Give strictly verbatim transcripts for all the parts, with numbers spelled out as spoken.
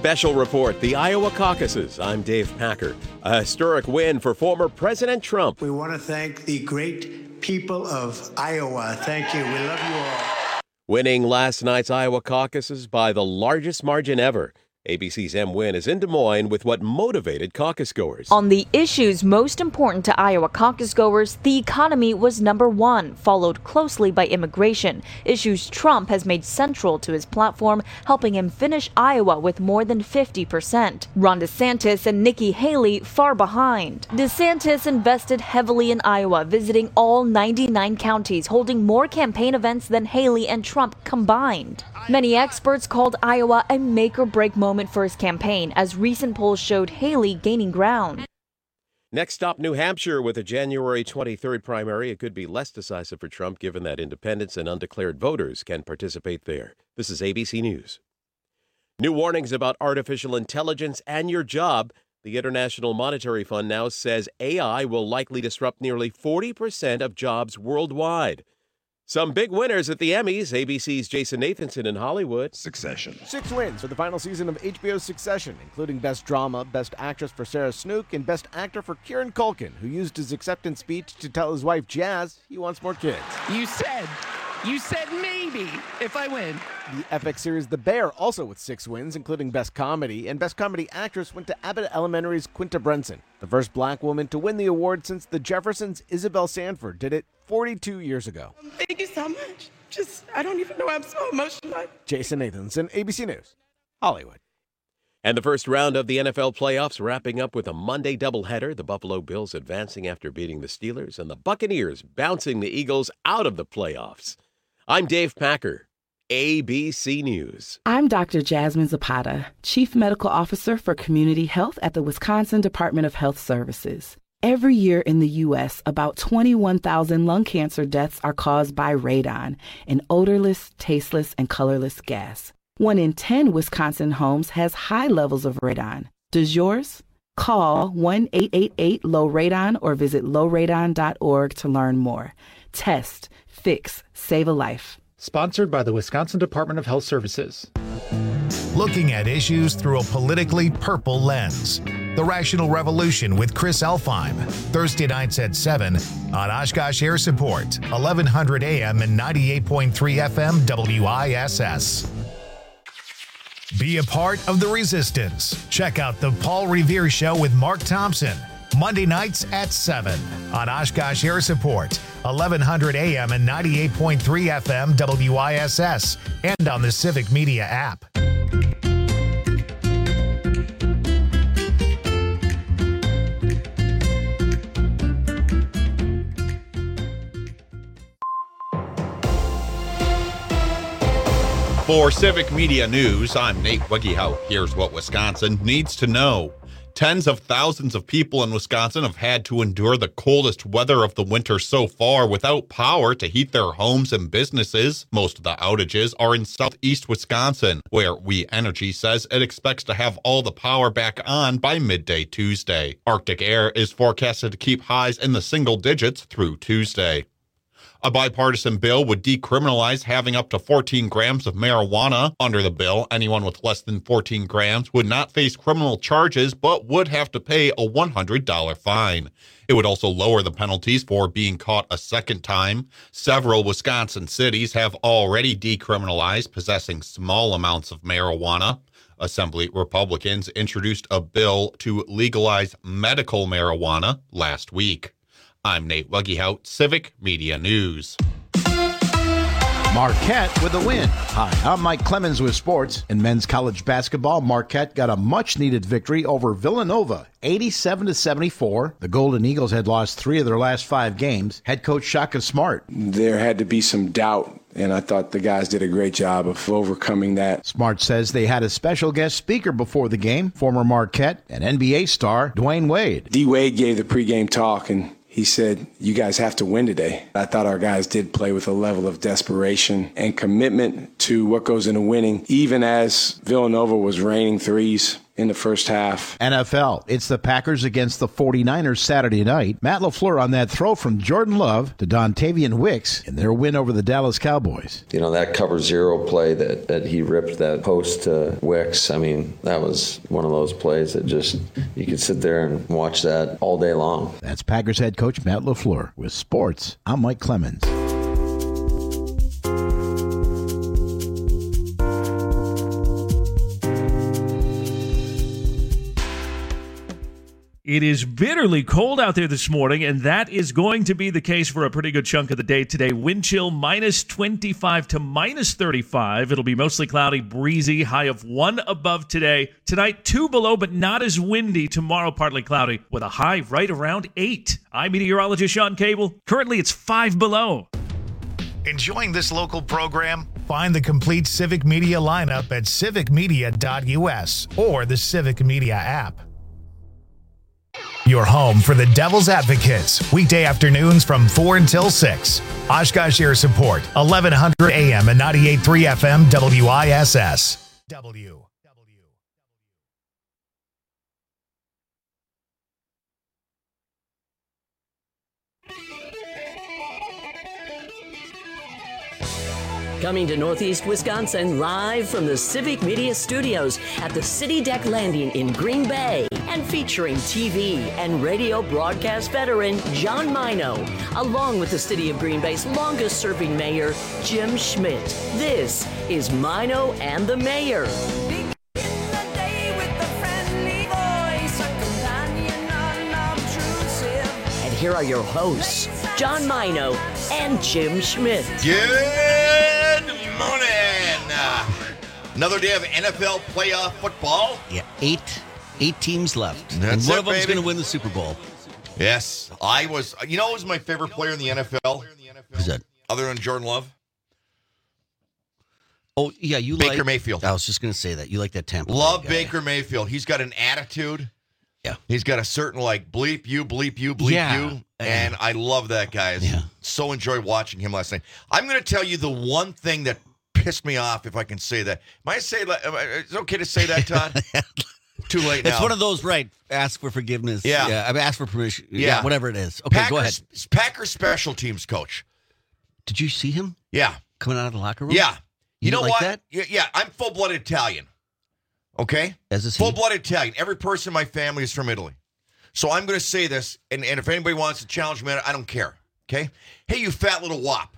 Special report, the Iowa caucuses. I'm Dave Packer. A historic win for former President Trump. We want to thank the great people of Iowa. Thank you. We love you all. Winning last night's Iowa caucuses by the largest margin ever. A B C's M. Wynn is in Des Moines with what motivated caucus goers. On the issues most important to Iowa caucus goers, the economy was number one, followed closely by immigration, issues Trump has made central to his platform, helping him finish Iowa with more than fifty percent. Ron DeSantis and Nikki Haley far behind. DeSantis invested heavily in Iowa, visiting all ninety-nine counties, holding more campaign events than Haley and Trump combined. Many experts called Iowa a make-or-break moment for his campaign, as recent polls showed Haley gaining ground. Next stop, New Hampshire, with a January twenty-third primary. It could be less decisive for Trump, given that independents and undeclared voters can participate there. This is A B C News. New warnings about artificial intelligence and your job. The International Monetary Fund now says A I will likely disrupt nearly forty percent of jobs worldwide. Some big winners at the Emmys. A B C's Jason Nathanson in Hollywood. Succession. Six wins for the final season of H B O's Succession, including Best Drama, Best Actress for Sarah Snook, and Best Actor for Kieran Culkin, who used his acceptance speech to tell his wife Jazz he wants more kids. You said, you said maybe if I win. The F X series The Bear, also with six wins, including Best Comedy, and Best Comedy Actress went to Abbott Elementary's Quinta Brunson, the first black woman to win the award since the Jeffersons' Isabel Sanford did it forty-two years ago. Thank you so much. Just, I don't even know. I'm so emotional. Jason Nathanson, A B C News, Hollywood. And the first round of the N F L playoffs wrapping up with a Monday doubleheader. The Buffalo Bills advancing after beating the Steelers, and the Buccaneers bouncing the Eagles out of the playoffs. I'm Dave Packer, A B C News. I'm Doctor Jasmine Zapata, Chief Medical Officer for Community Health at the Wisconsin Department of Health Services. Every year in the U S, about twenty-one thousand lung cancer deaths are caused by radon, an odorless, tasteless, and colorless gas. One in ten Wisconsin homes has high levels of radon. Does yours? Call one eight eight eight low radon or visit low radon dot org to learn more. Test, fix, save a life. Sponsored by the Wisconsin Department of Health Services. Looking at issues through a politically purple lens. The Rational Revolution with Chris Elfheim. Thursday nights at seven on Oshkosh Air Support, eleven hundred A M and ninety-eight point three F M W I S S. Be a part of the resistance. Check out The Paul Revere Show with Mark Thompson. Monday nights at seven on Oshkosh Air Support, eleven hundred A M and ninety-eight point three F M W I S S, and on the Civic Media app. For Civic Media News, I'm Nate Wiggyhout. Here's what Wisconsin needs to know. Tens of thousands of people in Wisconsin have had to endure the coldest weather of the winter so far without power to heat their homes and businesses. Most of the outages are in southeast Wisconsin, where We Energy says it expects to have all the power back on by midday Tuesday. Arctic air is forecasted to keep highs in the single digits through Tuesday. A bipartisan bill would decriminalize having up to fourteen grams of marijuana. Under the bill, anyone with less than fourteen grams would not face criminal charges, but would have to pay a one hundred dollars fine. It would also lower the penalties for being caught a second time. Several Wisconsin cities have already decriminalized possessing small amounts of marijuana. Assembly Republicans introduced a bill to legalize medical marijuana last week. I'm Nate Wiggyhout, Civic Media News. Marquette with a win. Hi, I'm Mike Clemens with sports. In men's college basketball, Marquette got a much-needed victory over Villanova, eighty-seven to seventy-four. The Golden Eagles had lost three of their last five games. Head coach Shaka Smart. There had to be some doubt, and I thought the guys did a great job of overcoming that. Smart says they had a special guest speaker before the game, former Marquette and N B A star Dwayne Wade. D. Wade gave the pregame talk, and he said, you guys have to win today. I thought our guys did play with a level of desperation and commitment to what goes into winning. Even as Villanova was raining threes, in the first half. N F L, it's the Packers against the forty-niners Saturday night. Matt LaFleur on that throw from Jordan Love to Dontavian Wicks in their win over the Dallas Cowboys. You know, that cover zero play that, that he ripped that post to Wicks, I mean, that was one of those plays that just, you could sit there and watch that all day long. That's Packers head coach Matt LaFleur. With sports, I'm Mike Clemens. It is bitterly cold out there this morning, and that is going to be the case for a pretty good chunk of the day today. Wind chill minus twenty-five to minus thirty-five. It'll be mostly cloudy, breezy, high of one above today. Tonight, two below, but not as windy. Tomorrow, partly cloudy, with a high right around eight. I'm meteorologist Sean Cable. Currently, it's five below. Enjoying this local program? Find the complete Civic Media lineup at civic media dot u s or the Civic Media app. Your home for the Devil's Advocates, weekday afternoons from four until six. Oshkosh Air Support, eleven hundred A M and ninety-eight point three F M W I S S. W. Coming to Northeast Wisconsin live from the Civic Media Studios at the City Deck Landing in Green Bay, and featuring T V and radio broadcast veteran John Mino, along with the City of Green Bay's longest-serving mayor, Jim Schmidt. This is Mino and the Mayor. And here are your hosts, John Mino and Jim Schmidt. Good morning. Uh, another day of N F L playoff football. Yeah, eight eight teams left. That's and one it, of them is baby. going to win the Super Bowl. Yes, I was. You know, who was my favorite player in the N F L? Who's that? Other than Jordan Love? Oh, yeah, you Baker like... Mayfield. I was just going to say that. You like that Tampa Love Bay guy. Baker Mayfield. He's got an attitude. Yeah. He's got a certain, like, bleep you, bleep you, bleep Yeah. you. And I love that guy. Yeah. So enjoyed watching him last night. I'm going to tell you the one thing that pissed me off, if I can say that. Might I say that? Is it okay to say that, Todd? Too late now. It's one of those, right, ask for forgiveness. Yeah. yeah I mean, ask for permission. Yeah. Yeah. whatever it is. Okay, Packers, go ahead. Packers special teams coach. Did you see him? Yeah. Coming out of the locker room? Yeah. You You, know like what? that? Yeah, yeah, I'm full-blooded Italian. Okay? As is he. Full-blooded Italian. Every person in my family is from Italy. So I'm going to say this, and, and if anybody wants to challenge me, I don't care. Okay? Hey, you fat little wop.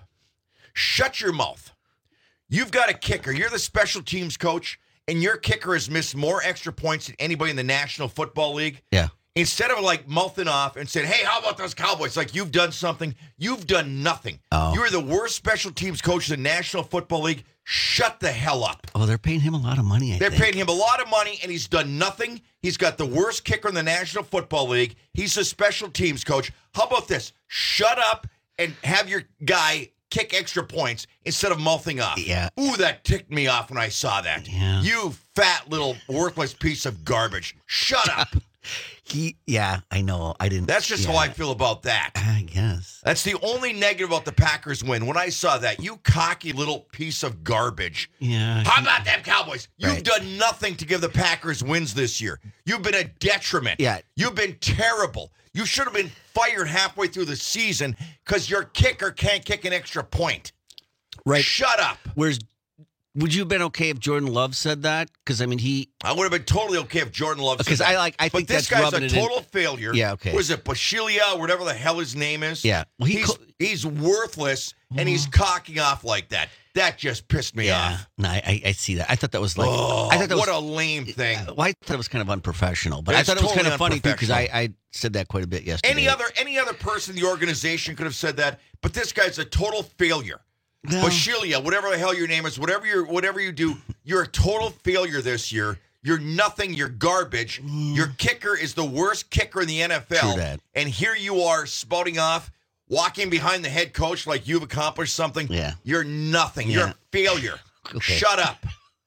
Shut your mouth. You've got a kicker. You're the special teams coach, and your kicker has missed more extra points than anybody in the National Football League. Yeah. Instead of like mouthing off and saying, hey, how about those Cowboys? Like, you've done something. You've done nothing. Oh. You're the worst special teams coach in the National Football League. Shut the hell up. Oh, they're paying him a lot of money, I They're think. paying him a lot of money, and he's done nothing. He's got the worst kicker in the National Football League. He's a special teams coach. How about this? Shut up and have your guy kick extra points instead of mouthing off. Yeah. Ooh, that ticked me off when I saw that. Yeah. You fat little worthless piece of garbage. Shut up. He, yeah, I know. I didn't. That's just yeah, how I feel about that. I guess. That's the only negative about the Packers win. When I saw that, you cocky little piece of garbage. Yeah. How about them Cowboys? You've Right. done nothing to give the Packers wins this year. You've been a detriment. Yeah. You've been terrible. You should have been fired halfway through the season because your kicker can't kick an extra point. Right. Shut up. Whereas, would you have been okay if Jordan Love said that? Because, I mean, he... I would have been totally okay if Jordan Love said Because that. I like. I but think this that's guy's rubbing a it in. total failure. Yeah, okay. Was it Bashilia, whatever the hell his name is? Yeah. Well, he he's, co- he's worthless, and he's cocking off like that. That just pissed me Yeah. off. No, I, I see that. I thought that was like. Oh, I thought that what was, a lame thing. Well, I thought it was kind of unprofessional, but I It's thought it was totally kind of funny too because I, unprofessional. I said that quite a bit yesterday. Any other any other person in the organization could have said that, but this guy's a total failure. No. Bashilia, whatever the hell your name is, whatever you whatever you do, you're a total failure this year. You're nothing. You're garbage. Your kicker is the worst kicker in the N F L. True that. And here you are spouting off, walking behind the head coach like you've accomplished something. Yeah. You're nothing. You're Yeah. a failure. Okay. Shut up.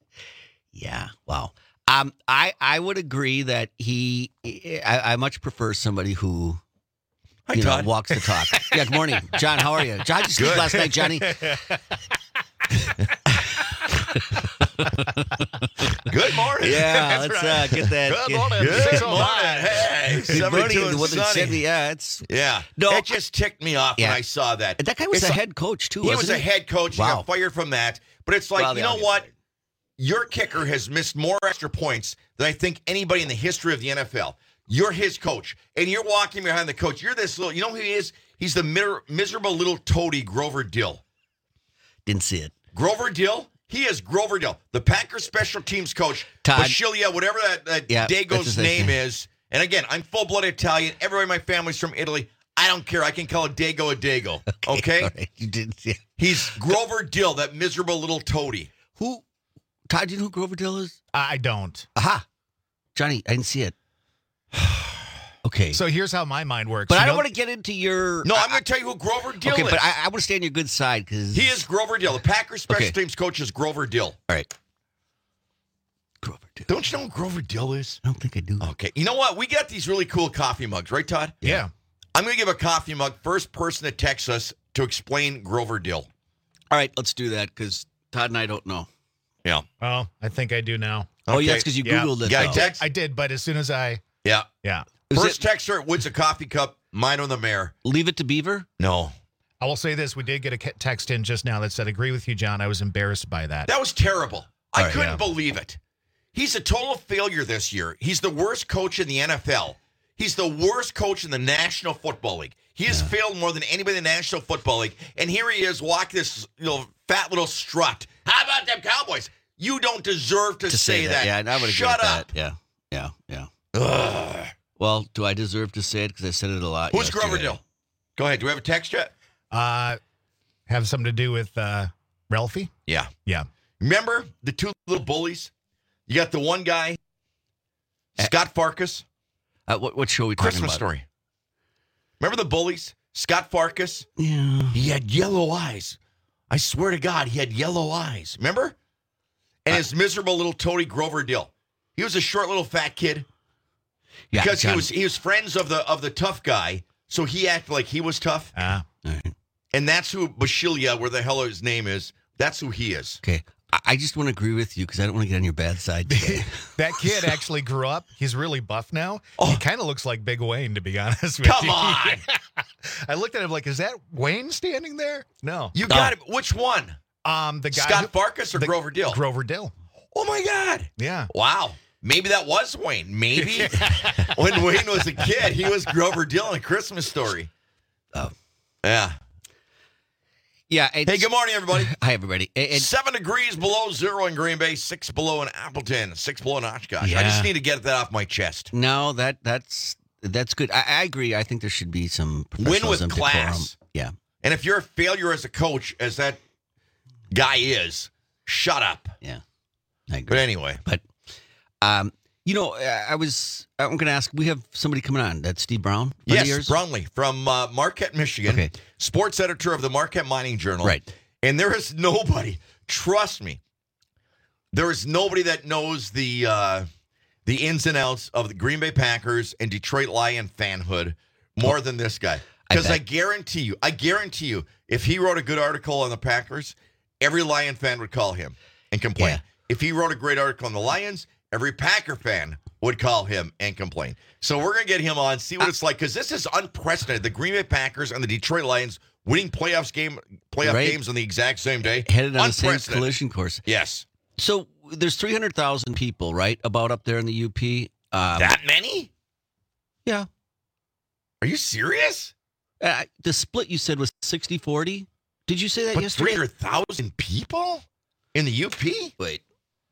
Yeah. Wow. Um, I I would agree that he. I, I much prefer somebody who. Hi, you know, Todd. walks the talk. Yeah, good morning. John, how are you? John, did you sleep Good. last night, Johnny? Good morning. Yeah, let's right. uh, get that. Good get, morning. Good morning. Hey, Good seventy-two morning. and What they sunny. said, yeah, it's Yeah. No, it just ticked me off Yeah. when I saw that. that guy was It's a like- head coach too. He wasn't was a head coach. He Wow. got fired from that. But it's like, Well, you the know obvious what? thing. Your kicker has missed more extra points than I think anybody in the history of the N F L. You're his coach, and you're walking behind the coach. You're this little, you know who he is? He's the mir- miserable little toady, Grover Dill. Didn't see it. Grover Dill? He is Grover Dill, the Packers special teams coach. Todd. Bashilia, whatever that, that Yeah, that's Dago's his name name. nickname. is. And again, I'm full-blooded Italian. Everybody in my family's from Italy. I don't care. I can call it Dago a Dago. Okay? All right. You didn't see it. He's Grover Dill, that miserable little toady. Who? Todd, do you know who Grover Dill is? I don't. Aha. Johnny, I didn't see it. Okay. So here's how my mind works. But You I don't know- want to get into your. No, I'm going to tell you who Grover Dill Okay, is. but I, I want to stay on your good side because He is Grover Dill. The Packers special Okay. teams coach is Grover Dill. All right. Grover Dill. Don't you know who Grover Dill is? I don't think I do. Okay. You know what? We got these really cool coffee mugs, right, Todd? Yeah. I'm going to give a coffee mug first person that texts us to explain Grover Dill. All right, let's do that because Todd and I don't know. Yeah. Oh, I think I do now. Oh, yeah, Okay. it's because you Yeah. Googled it. Yeah, I though. text. I did, but as soon as I, Yeah. yeah, Is First it- texter wins a coffee cup. Mine on the mayor. Leave it to Beaver. No. I will say this: we did get a ke- text in just now that said, "Agree with you, John. I was embarrassed by that." That was terrible. I All right, couldn't yeah. believe it. He's a total failure this year. He's the worst coach in the N F L. He's the worst coach in the National Football League. He has failed more than anybody in the National Football League. And here he is walking this you know, fat little strut. How about them Cowboys? You don't deserve to, To say, that. Yeah, and I would agree Shut with up. that. Yeah, yeah, yeah. Ugh. Well, do I deserve to say it because I said it a lot? Who's yesterday. Grover Dill? Go ahead. Do we have a text yet? Uh, have something to do with uh, Ralphie? Yeah. Yeah. Remember the two little bullies? You got the one guy, Scott Farkas. Uh, what, what show are we talking Christmas about? Story. Remember the bullies? Scott Farkas? Yeah. He had yellow eyes. I swear to God, he had yellow eyes. Remember? And his miserable little toady Grover Dill. He was a short little fat kid. Yeah, Because he John- was he was friends of the of the tough guy, so he acted like he was tough. Ah. All right. And that's who Bashilia, where the hell his name is, that's who he is. Okay. I, I just want to agree with you because I don't want to get on your bad side today. That kid actually grew up. He's really buff now. Oh. He kind of looks like Big Wayne, to be honest with Come you. on. I looked at him like, is that Wayne standing there? No. You got it. Which one? Um, the guy Scott who- Farkas or the- Grover Dill? Grover Dill. Oh my God. Yeah. Wow. Maybe that was Wayne. Maybe when Wayne was a kid, he was Grover Dill in A Christmas Story. Oh. Yeah. Yeah. Hey, good morning, everybody. Hi, everybody. And- and- Seven degrees below zero in Green Bay, six below in Appleton, six below in Oshkosh. I Yeah. just need to get that off my chest. no, that that's that's good. I, I agree. I think there should be some Win with professionalism, decorum. class. Yeah. And if you're a failure as a coach, as that guy is, shut up. Yeah. I agree. But anyway, But, um, you know, I I was, I'm going to ask, we have somebody coming on. That's Steve Brown. Friend of yes, yours? Brownlee from uh, Marquette, Michigan, Okay. sports editor of the Marquette Mining Journal. Right. And there is nobody, trust me, there is nobody that knows the uh, the ins and outs of the Green Bay Packers and Detroit Lion fanhood more than this guy. Because I, bet. guarantee you, I guarantee you, if he wrote a good article on the Packers, every Lion fan would call him and complain. Yeah. If he wrote a great article on the Lions, every Packer fan would call him and complain. So we're going to get him on, see what it's like, because this is unprecedented. The Green Bay Packers and the Detroit Lions winning playoffs game, playoff Right. games on the exact same day. Headed on the same Unprecedented. collision course. Yes. So there's three hundred thousand people, right, about up there in the U P. Um, That many? Yeah. Are you serious? Uh, the split you said was sixty forty. Did you say that But yesterday? three hundred thousand people in the U P? Wait.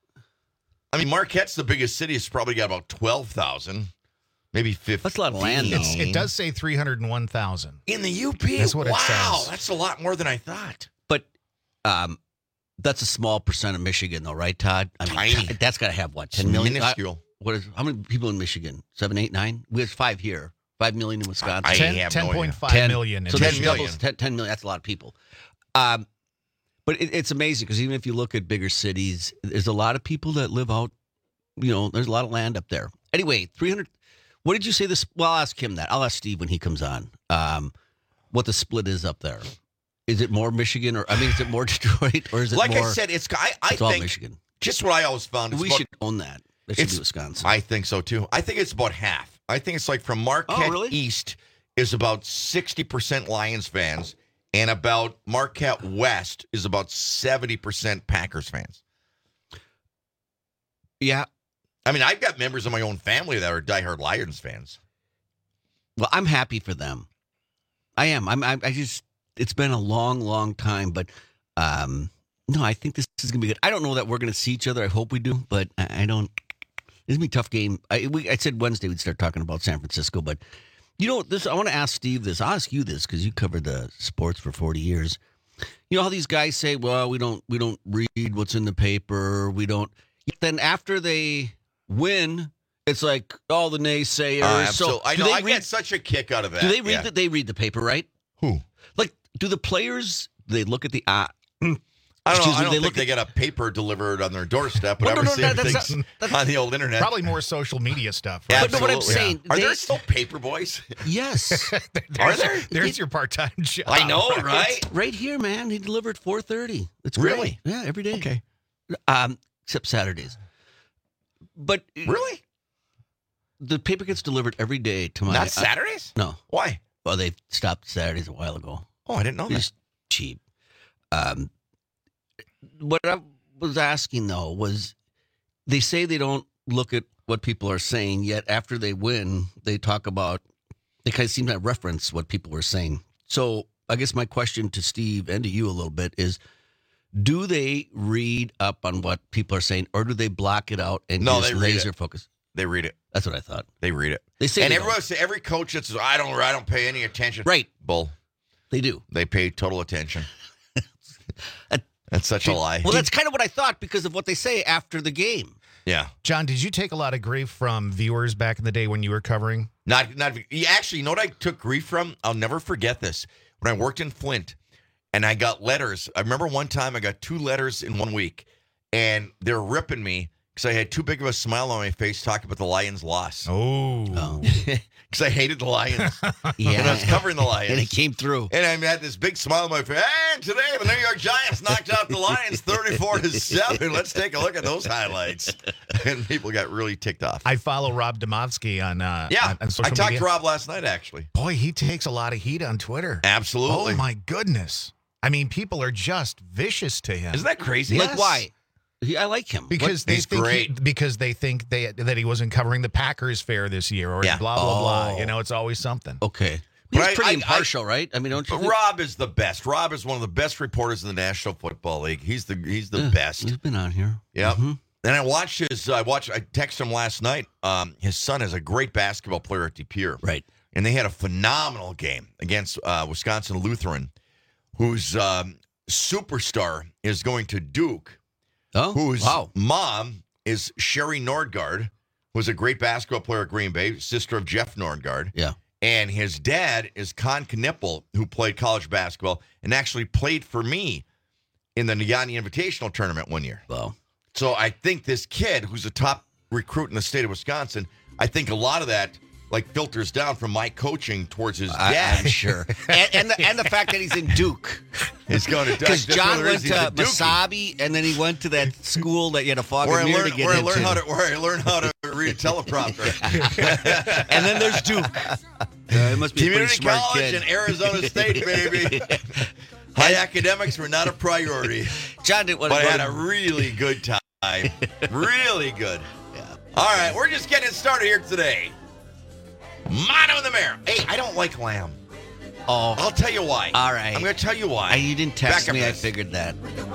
I mean, Marquette's the biggest city. It's probably got about twelve thousand, maybe fifteen. That's a lot of land, though. It's, it does say three hundred one thousand. In the U P? That's what it wow, says. that's a lot more than I thought. But um, that's a small percent of Michigan, though, right, Todd? I mean, Tiny. t- That's got to have, what, ten It's million? minuscule. Uh, what is, how many people in Michigan? Seven, eight, nine? We have five here. Five million in Wisconsin. I ten, have no idea. ten point five ten million. in So ten this Michigan. million. doubles ten, ten million. That's a lot of people. Um, but it, it's amazing because even if you look at bigger cities, there's a lot of people that live out. You know, there's a lot of land up there. Anyway, three hundred. What did you say this? Well, I'll ask him that. I'll ask Steve when he comes on. Um, what the split is up there? Is it more Michigan, or I mean, is it more Detroit, or is it Like more? I said, it's I, I it's all think Michigan. Just what I always found. We about, should own that. That should it's, be Wisconsin. I think so, too. I think it's about half. I think it's like from Marquette oh, really? East is about sixty percent Lions fans, and about Marquette West is about seventy percent Packers fans. Yeah. I mean, I've got members of my own family that are diehard Lions fans. Well, I'm happy for them. I am. I'm. I, I just. It's been a long, long time, but um, no, I think this is gonna be good. I don't know that we're gonna see each other. I hope we do, but I, I don't. It's gonna be a tough game. I, we, I said Wednesday we'd start talking about San Francisco, but you know this. I want to ask Steve this. I'll ask you this because you covered the sports for forty years. You know how these guys say, "Well, we don't. We don't read what's in the paper. We don't." Then after they win, it's like all the naysayers. Uh, so I do know. they I read, get such a kick out of that. Do they read yeah. that? They read the paper, right? Who? Like, do the players? They look at the. Uh, I don't excuse know. me, I don't they think look they at, get a paper delivered on their doorstep. But Well, no, ever no, see no, that's everything's not- that's- on the old internet. Probably more social media stuff. Right? But no, what I'm Absolutely. saying, Are they- there still paper boys? Yes. There's, Are there? There's your part-time job. I know, right? Right here, man. He delivered four thirty. That's Really? great. Yeah, every day. Okay. Um, except Saturdays. But Really? the paper gets delivered every day to my. Not Saturdays? No. Why? Well, they stopped Saturdays a while ago. Oh, I didn't know that. It's cheap. Um, what I was asking though was, they say they don't look at what people are saying, yet after they win, they talk about. They kind of seem to reference what people were saying. So I guess my question to Steve and to you a little bit is, do they read up on what people are saying, or do they block it out and No, just they read laser it. focus? They read it. That's what I thought. They read it. They say and they everyone don't. say, every coach that says, I don't, I don't pay any attention. Right. Bull. They do. They pay total attention. That's such a lie. Well, that's kind of what I thought because of what they say after the game. Yeah. John, did you take a lot of grief from viewers back in the day when you were covering? Not, not. Actually, you know what I took grief from? I'll never forget this. When I worked in Flint, and I got letters. I remember one time I got two letters in one week, and they're ripping me because I had too big of a smile on my face talking about the Lions' loss. Oh. Because I hated the Lions. Yeah. And I was covering the Lions. And it came through. And I had this big smile on my face. And today the New York Giants knocked out the Lions thirty-four to seven. Let's take a look at those highlights. And people got really ticked off. I follow Rob Domofsky on uh, Yeah. on, on social I talked media. to Rob last night, actually. Boy, he takes a lot of heat on Twitter. Absolutely. Oh, my goodness. I mean, people are just vicious to him. Isn't that crazy? Like, why? He, I like him. Because What- they He's think he- great. because they think they that he wasn't covering the Packers fair this year, or Yeah. blah blah Oh. blah. You know, it's always something. Okay. But He's I- pretty I- impartial, right? I mean, don't you But think? Rob is the best. Rob is one of the best reporters in the National Football League. He's the he's the Yeah, best. He's been on here. Yeah. Mhm. And I watched his. I watched. I texted him last night. Um, his son is a great basketball player at De Pere. Right. And they had a phenomenal game against uh, Wisconsin Lutheran, whose um, superstar is going to Duke. Oh, Whose wow. mom is Sherry Nordgaard, who's a great basketball player at Green Bay, sister of Jeff Nordgaard. Yeah. And his dad is Con Knippel, who played college basketball and actually played for me in the Nagani Invitational Tournament one year. Wow. So I think this kid, who's a top recruit in the state of Wisconsin, I think a lot of that like filters down from my coaching towards his I, dad. I'm sure. and, and, the, and the fact that he's in Duke. He's going to Duke. Because That's John one of the went reasons to he's a Dookie. Masabi, and then he went to that school that you had a fog Where I and mirror learned, to get where I into. learned how to where I learned how to read a teleprompter. And then there's Duke. Uh, it must be a pretty Community smart college kid. and Arizona State, baby. High academics were not a priority. John didn't want But to I go had to a really good time. Really good. Yeah. All right, we're just getting started here today. Mono in the mirror. Hey, I don't like lamb. Oh, I'll tell you why. all right. I'm going to tell you why. I, you didn't text Back up me. I this. figured that.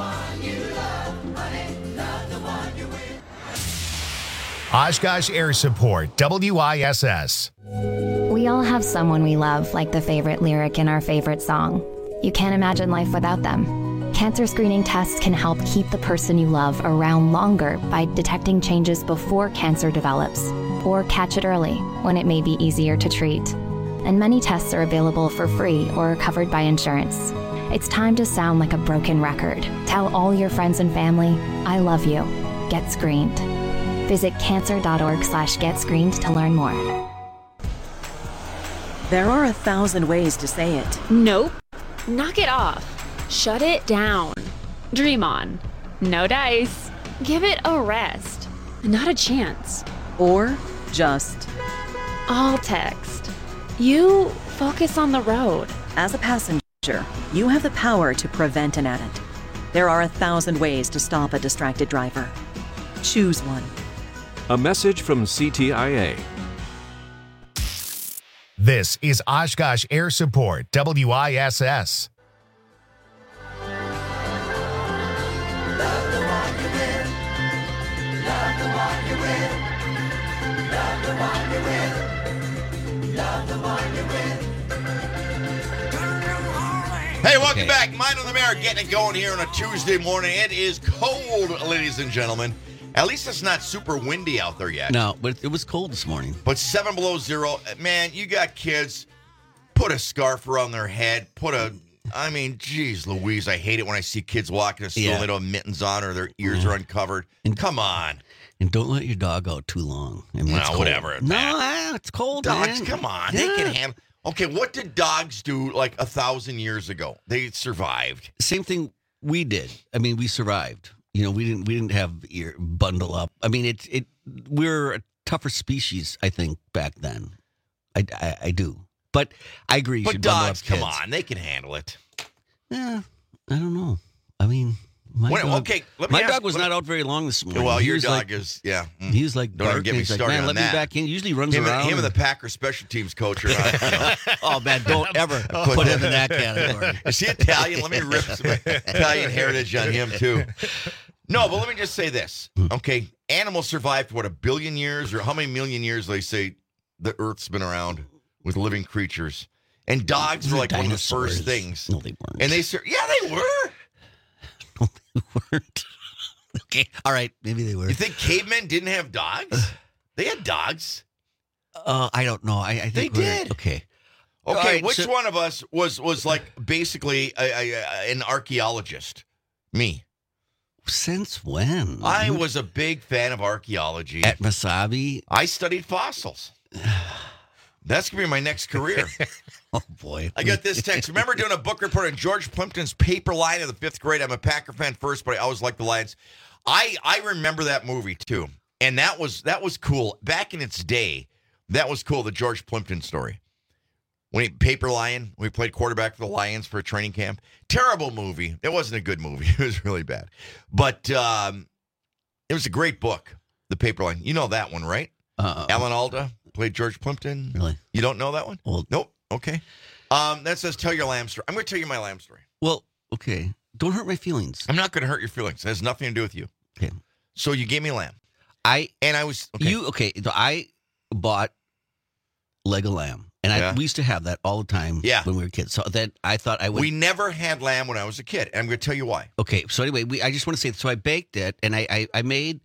Oshkosh Air Support, W I S S. We all have someone we love, like the favorite lyric in our favorite song. You can't imagine life without them. Cancer screening tests can help keep the person you love around longer by detecting changes before cancer develops, or catch it early when it may be easier to treat. And many tests are available for free or covered by insurance. It's time to sound like a broken record. Tell all your friends and family, I love you. Get screened. Visit cancer.org slash get screened to learn more. There are a thousand ways to say it. Nope. Knock it off. Shut it down. Dream on. No dice. Give it a rest. Not a chance. Or just... I'll text. You focus on the road. As a passenger, you have the power to prevent an addict. There are a thousand ways to stop a distracted driver. Choose one. A message from C T I A. This is Oshkosh Air Support, W I S S. Hey, welcome okay. back. Mind on the Mirror, getting it going here on a Tuesday morning. It is cold, ladies and gentlemen. At least it's not super windy out there yet. No, but it was cold this morning. But seven below zero. Man, you got kids. Put a scarf around their head. Put a, I mean, geez, Louise, I hate it when I see kids walking to school Yeah. and they don't have mittens on or their ears Yeah. are uncovered. And come on. And don't let your dog out too long. I mean, No, it's cold. whatever. No, ah, it's cold, Dogs, man. come on. Yeah. They can handle. Okay, what did dogs do like a thousand years ago? They survived. Same thing we did. I mean, we survived. You know, we didn't we didn't have ear bundle up. I mean, it it we're a tougher species, I think, back then. I, I, I do, but I agree. You But should bundle dogs, up come kids. on, they can handle it. Yeah, I don't know. I mean, my When- dog, okay, let me my ask- dog was let- not out very long this morning. Well, He your was dog like- is, yeah. Mm. He was like, Don't even get me barking. He's like, started man, on let that. me back in. Usually he runs him, around. And, him and and- the Packers special teams coach are not. You know. Oh man, don't ever put him in that category. Is he Italian? Let me rip some Italian heritage on him too. No, but let me just say this. Okay, animals survived for what, a billion years, or how many million years they say the Earth's been around with living creatures, and dogs were like one of the Dinosaurs. first things. No, they weren't. And they sur- yeah, they were. Okay, all right, maybe they were. You think cavemen didn't have dogs? They had dogs. Uh, I don't know. I, I They think we're- did. Okay. Okay, All right, which so- one of us was was like basically a, a, a- an archaeologist? Me. Since when? I You- was a big fan of archaeology. At Masabi? I studied fossils. That's going to be my next career. Oh, boy. I got this text. Remember doing a book report on George Plimpton's paper line in the fifth grade? I'm a Packer fan first, but I always liked the Lions. I, I remember that movie, too. And that was that was cool. Back in its day, that was cool, the George Plimpton story. When he, Paper Lion, we played quarterback for the Lions for a training camp. Terrible movie. It wasn't a good movie. It was really bad. But um, it was a great book, The Paper Lion. You know that one, right? Uh, Alan Alda played George Plimpton. Really? You don't know that one? Well, nope. Okay. Um, that says tell your lamb story. I'm going to tell you my lamb story. Well, okay. Don't hurt my feelings. I'm not going to hurt your feelings. It has nothing to do with you. Okay. So you gave me lamb. I and I was okay. You okay? So I bought leg of lamb, and I Yeah. we used to have that all the time. Yeah. When we were kids. So then I thought I would. We never had lamb when I was a kid, and I'm going to tell you why. Okay. So anyway, we I just want to say so I baked it, and I I, I made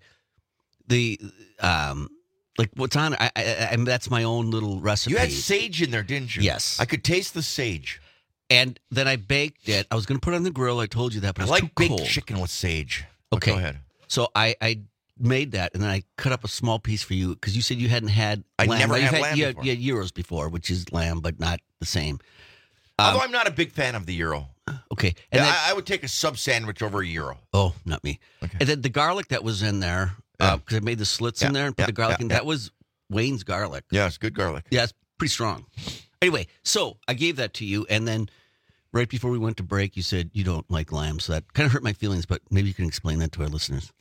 the um like what's on I, I, I that's my own little recipe. You had sage in there, didn't you? Yes. I could taste the sage. And then I baked it. I was going to put it on the grill. I told you that, but I it was like too baked cold. chicken with sage. But Okay. Go ahead. So I, I made that, and then I cut up a small piece for you because you said you hadn't had I lamb. never Well, you had lamb you had, before. you had gyros before, which is lamb, but not the same. Um, Although I'm not a big fan of the gyro. Okay. Yeah, And then, I, I would take a sub sandwich over a gyro. oh, not me. Okay. And then the garlic that was in there, Yeah. because I made the slits in Yeah, there and put yeah, the garlic yeah, in, yeah. that was Wayne's garlic. Yeah, it's good garlic. Yeah, it's pretty strong. Anyway, so I gave that to you, and then right before we went to break, you said you don't like lamb, so that kind of hurt my feelings, but maybe you can explain that to our listeners.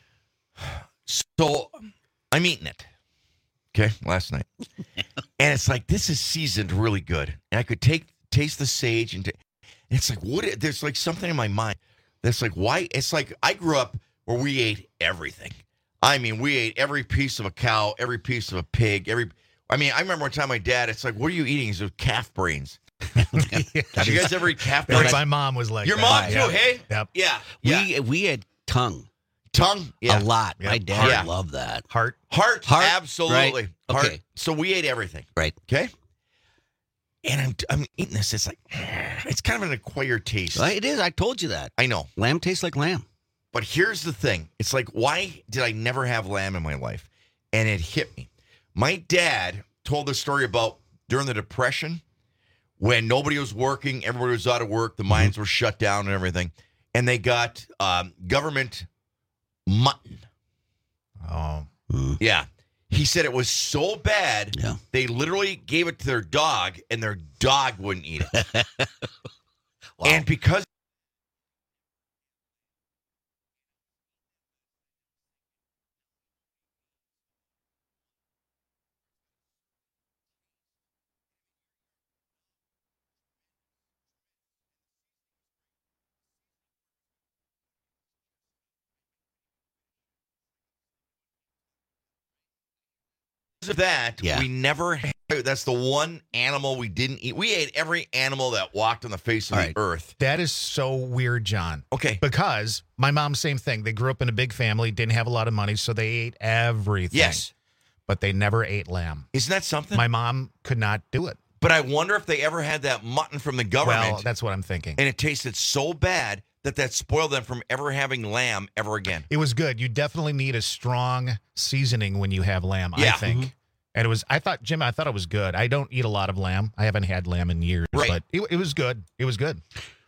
So I'm eating it. Okay, last night. And it's like, this is seasoned really good. And I could take taste the sage and, ta- and it's like, what? i- There's like something in my mind that's like, why? It's like, I grew up where we ate everything. I mean, we ate every piece of a cow, every piece of a pig, every. I mean, I remember one time my dad, it's like, what are you eating? He said, calf brains. Did you guys ever eat calf brains? My mom was like Your that. mom too, Yeah. hey? Yep. Yeah. yeah. We we had tongue. Tongue? Yeah. A lot. Yeah. My dad Yeah. loved that. Heart. Heart, Heart, absolutely. right. Heart. Okay. So we ate everything. Right. Okay. And I'm I'm eating this. It's like it's kind of an acquired taste. Well, it is. I told you that. I know. Lamb tastes like lamb. But here's the thing. It's like, why did I never have lamb in my life? And it hit me. My dad told this story about during the Depression when nobody was working, everybody was out of work, the mines were shut down and everything. And they got um, government mutton. Oh. Mm. Yeah. He said it was so bad, yeah. they literally gave it to their dog, and their dog wouldn't eat it. Wow. And because of that, Yeah. we never had, that's the one animal we didn't eat. We ate every animal that walked on the face of All the right. earth. That is so weird, John. Okay. Because my mom, same thing. They grew up in a big family, didn't have a lot of money, so they ate everything. Yes. But they never ate lamb. Isn't that something? My mom could not do it. But I wonder if they ever had that mutton from the government. Well, that's what I'm thinking. And it tasted so bad that that spoiled them from ever having lamb ever again. It was good. You definitely need a strong seasoning when you have lamb, Yeah. I think. Mm-hmm. And it was, I thought, Jim, I thought it was good. I don't eat a lot of lamb. I haven't had lamb in years, Right. but it, it was good. It was good.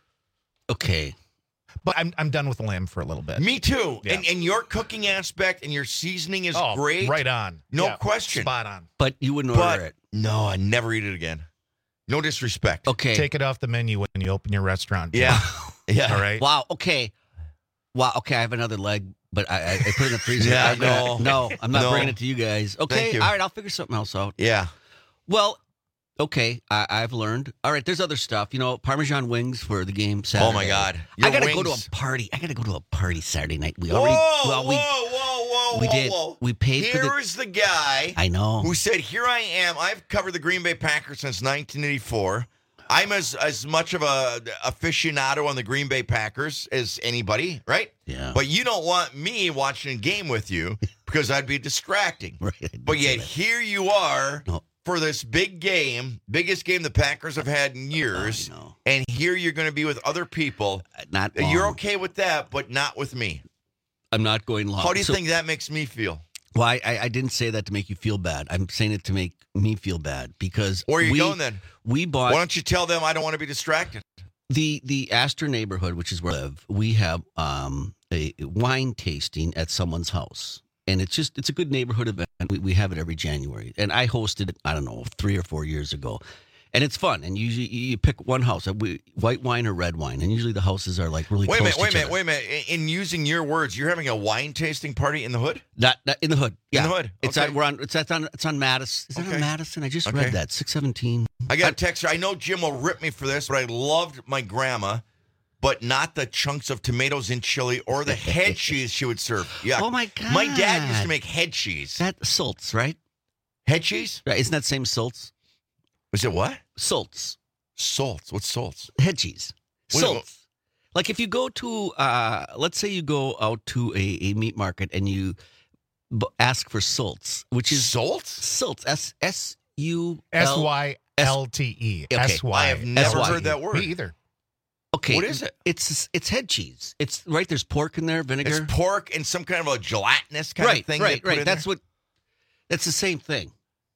Okay. But I'm I'm done with lamb for a little bit. Me too. Yeah. And and your cooking aspect and your seasoning is Oh, great. right on. No Yeah, question. Spot on. But you wouldn't order But it. no, I never eat it again. No disrespect. Okay. Take it off the menu when you open your restaurant. Yeah. Yeah. All right. Wow. Okay. Wow. Okay. I have another leg, but I, I, I put it in the freezer. Yeah, I'm gonna- no. no, I'm not No. bringing it to you guys. Okay. Thank you. All right. I'll figure something else out. Yeah. Well, okay. I, I've learned. All right. There's other stuff. You know, Parmesan wings for the game Saturday. Oh my God. I Your got to go to wings- a party. I got to go to a party Saturday night. We Whoa, already. whoa, well, we, whoa, whoa, we whoa, did. whoa. We paid for the. Here's the guy I know. who said, "Here I am. I've covered the Green Bay Packers since nineteen eighty-four. I'm as as much of a aficionado on the Green Bay Packers as anybody, right? Yeah. But you don't want me watching a game with you because I'd be distracting. Right, I did But say yet that. here you are No. for this big game, biggest game the Packers have had in years, I know. and here you're going to be with other people. Uh, Not. You're long. okay with that, but not with me. I'm not going long. How do you So- think that makes me feel? Well, I, I I didn't say that to make you feel bad. I'm saying it to make me feel bad because Where are you we, going then? We bought Why don't you tell them I don't want to be distracted? the the Astor neighborhood, which is where I live. We have um, a wine tasting at someone's house, and it's just it's a good neighborhood event. We, we have it every January, and I hosted it. I don't know three or four years ago. And it's fun, and usually you pick one house, we, white wine or red wine, and usually the houses are like really Wait a close minute, to wait each a minute, other. wait a minute. In in using your words, you're having a wine tasting party in the hood? Not, not in the hood. In Yeah. the hood. It's Okay. at, we're on. It's at, on. It's on Madison. Is that Okay. on Madison? I just Okay. read that six seventeen. I got a text. I know Jim will rip me for this, but I loved my grandma, but not the chunks of tomatoes and chili or the head cheese she would serve. Yeah. Oh my god! My dad used to make head cheese. that Sult's, right? Head cheese? Right? Isn't that same Sult's? Was it what? Sult's Salts. What's salts? head cheese. What- Sult's. Like if you go to, uh, let's say you go out to a, a meat market and you b- ask for Sult's, which is Salts? Sult's. S S U S L. Y L T E. Okay. S Y. I have never S Y. heard that word. Me either. Okay. What is it? It's it's head cheese. It's right. There's pork in there, vinegar. It's pork and some kind of a gelatinous kind right, of thing. right, they put right. in That's there? what. That's the same thing.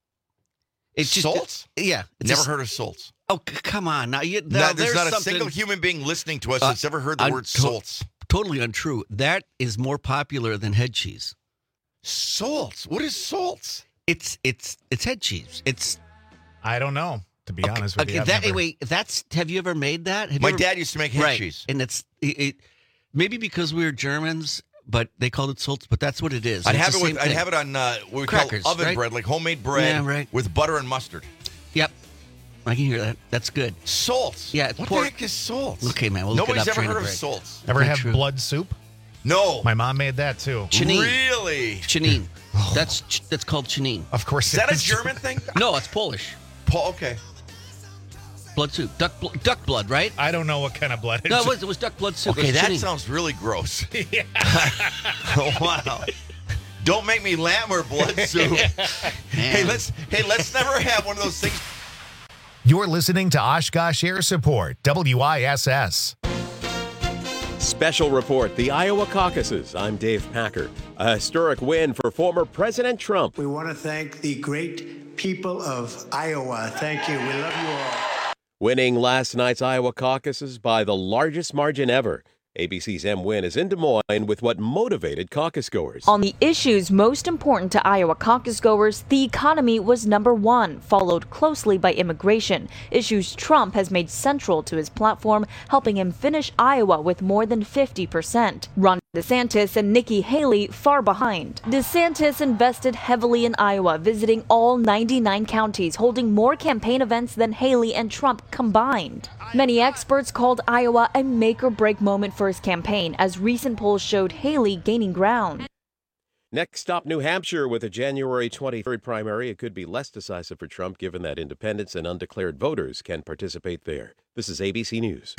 It's just Salts? yeah. It's Never just- heard of salts. Oh, c- come on! Now, you, No, now there's not a something single human being listening to us Uh, that's ever heard the I'm word to- salts. totally untrue. That is more popular than head cheese. Salts? What is salts? It's it's it's head cheese. It's I don't know, to be honest with okay. you. I've That never- wait, that's have you ever made that? Have you My ever- dad used to make head right, cheese. and it's it, it maybe because we were Germans, but they called it Sult's. But that's what it is. I'd It's have the it with same I'd thing. have it on uh, what we Crackers, call oven right? bread, like homemade bread Yeah, right. with butter and mustard. Yep, I can hear that. That's good. Salts? Yeah, it's What pork. the heck is salts? Okay, man. We'll look it Nobody's up ever during heard the of break. salts. Ever Okay, have true. blood soup? No. My mom made that too. Chinene. Really? Chinene. That's ch- that's called chinene. Of course. Is that it a German thing? No, it's Polish. Paul, okay. Blood soup. Duck bl- duck blood, right? I don't know what kind of blood. No, it's- it was, it was duck blood soup. It Okay, was that chinene. sounds really gross. Yeah. Wow. Don't make me lamb or blood soup. Hey, let's hey, let's never have one of those things. You're listening to Oshkosh Air Support, W I S S. Special report, the Iowa caucuses. I'm Dave Packer. A historic win for former President Trump. We want to thank the great people of Iowa. Thank you. We love you all. Winning last night's Iowa caucuses by the largest margin ever. A B C's M. Wynn is in Des Moines with what motivated caucus goers. On the issues most important to Iowa caucus goers, the economy was number one, followed closely by immigration, issues Trump has made central to his platform, helping him finish Iowa with more than fifty percent. Ron DeSantis and Nikki Haley far behind. DeSantis invested heavily in Iowa, visiting all ninety-nine counties, holding more campaign events than Haley and Trump combined. Many experts called Iowa a make-or-break moment for his campaign, as recent polls showed Haley gaining ground. Next stop, New Hampshire, with a January twenty-third primary. It could be less decisive for Trump, given that independents and undeclared voters can participate there. This is A B C News.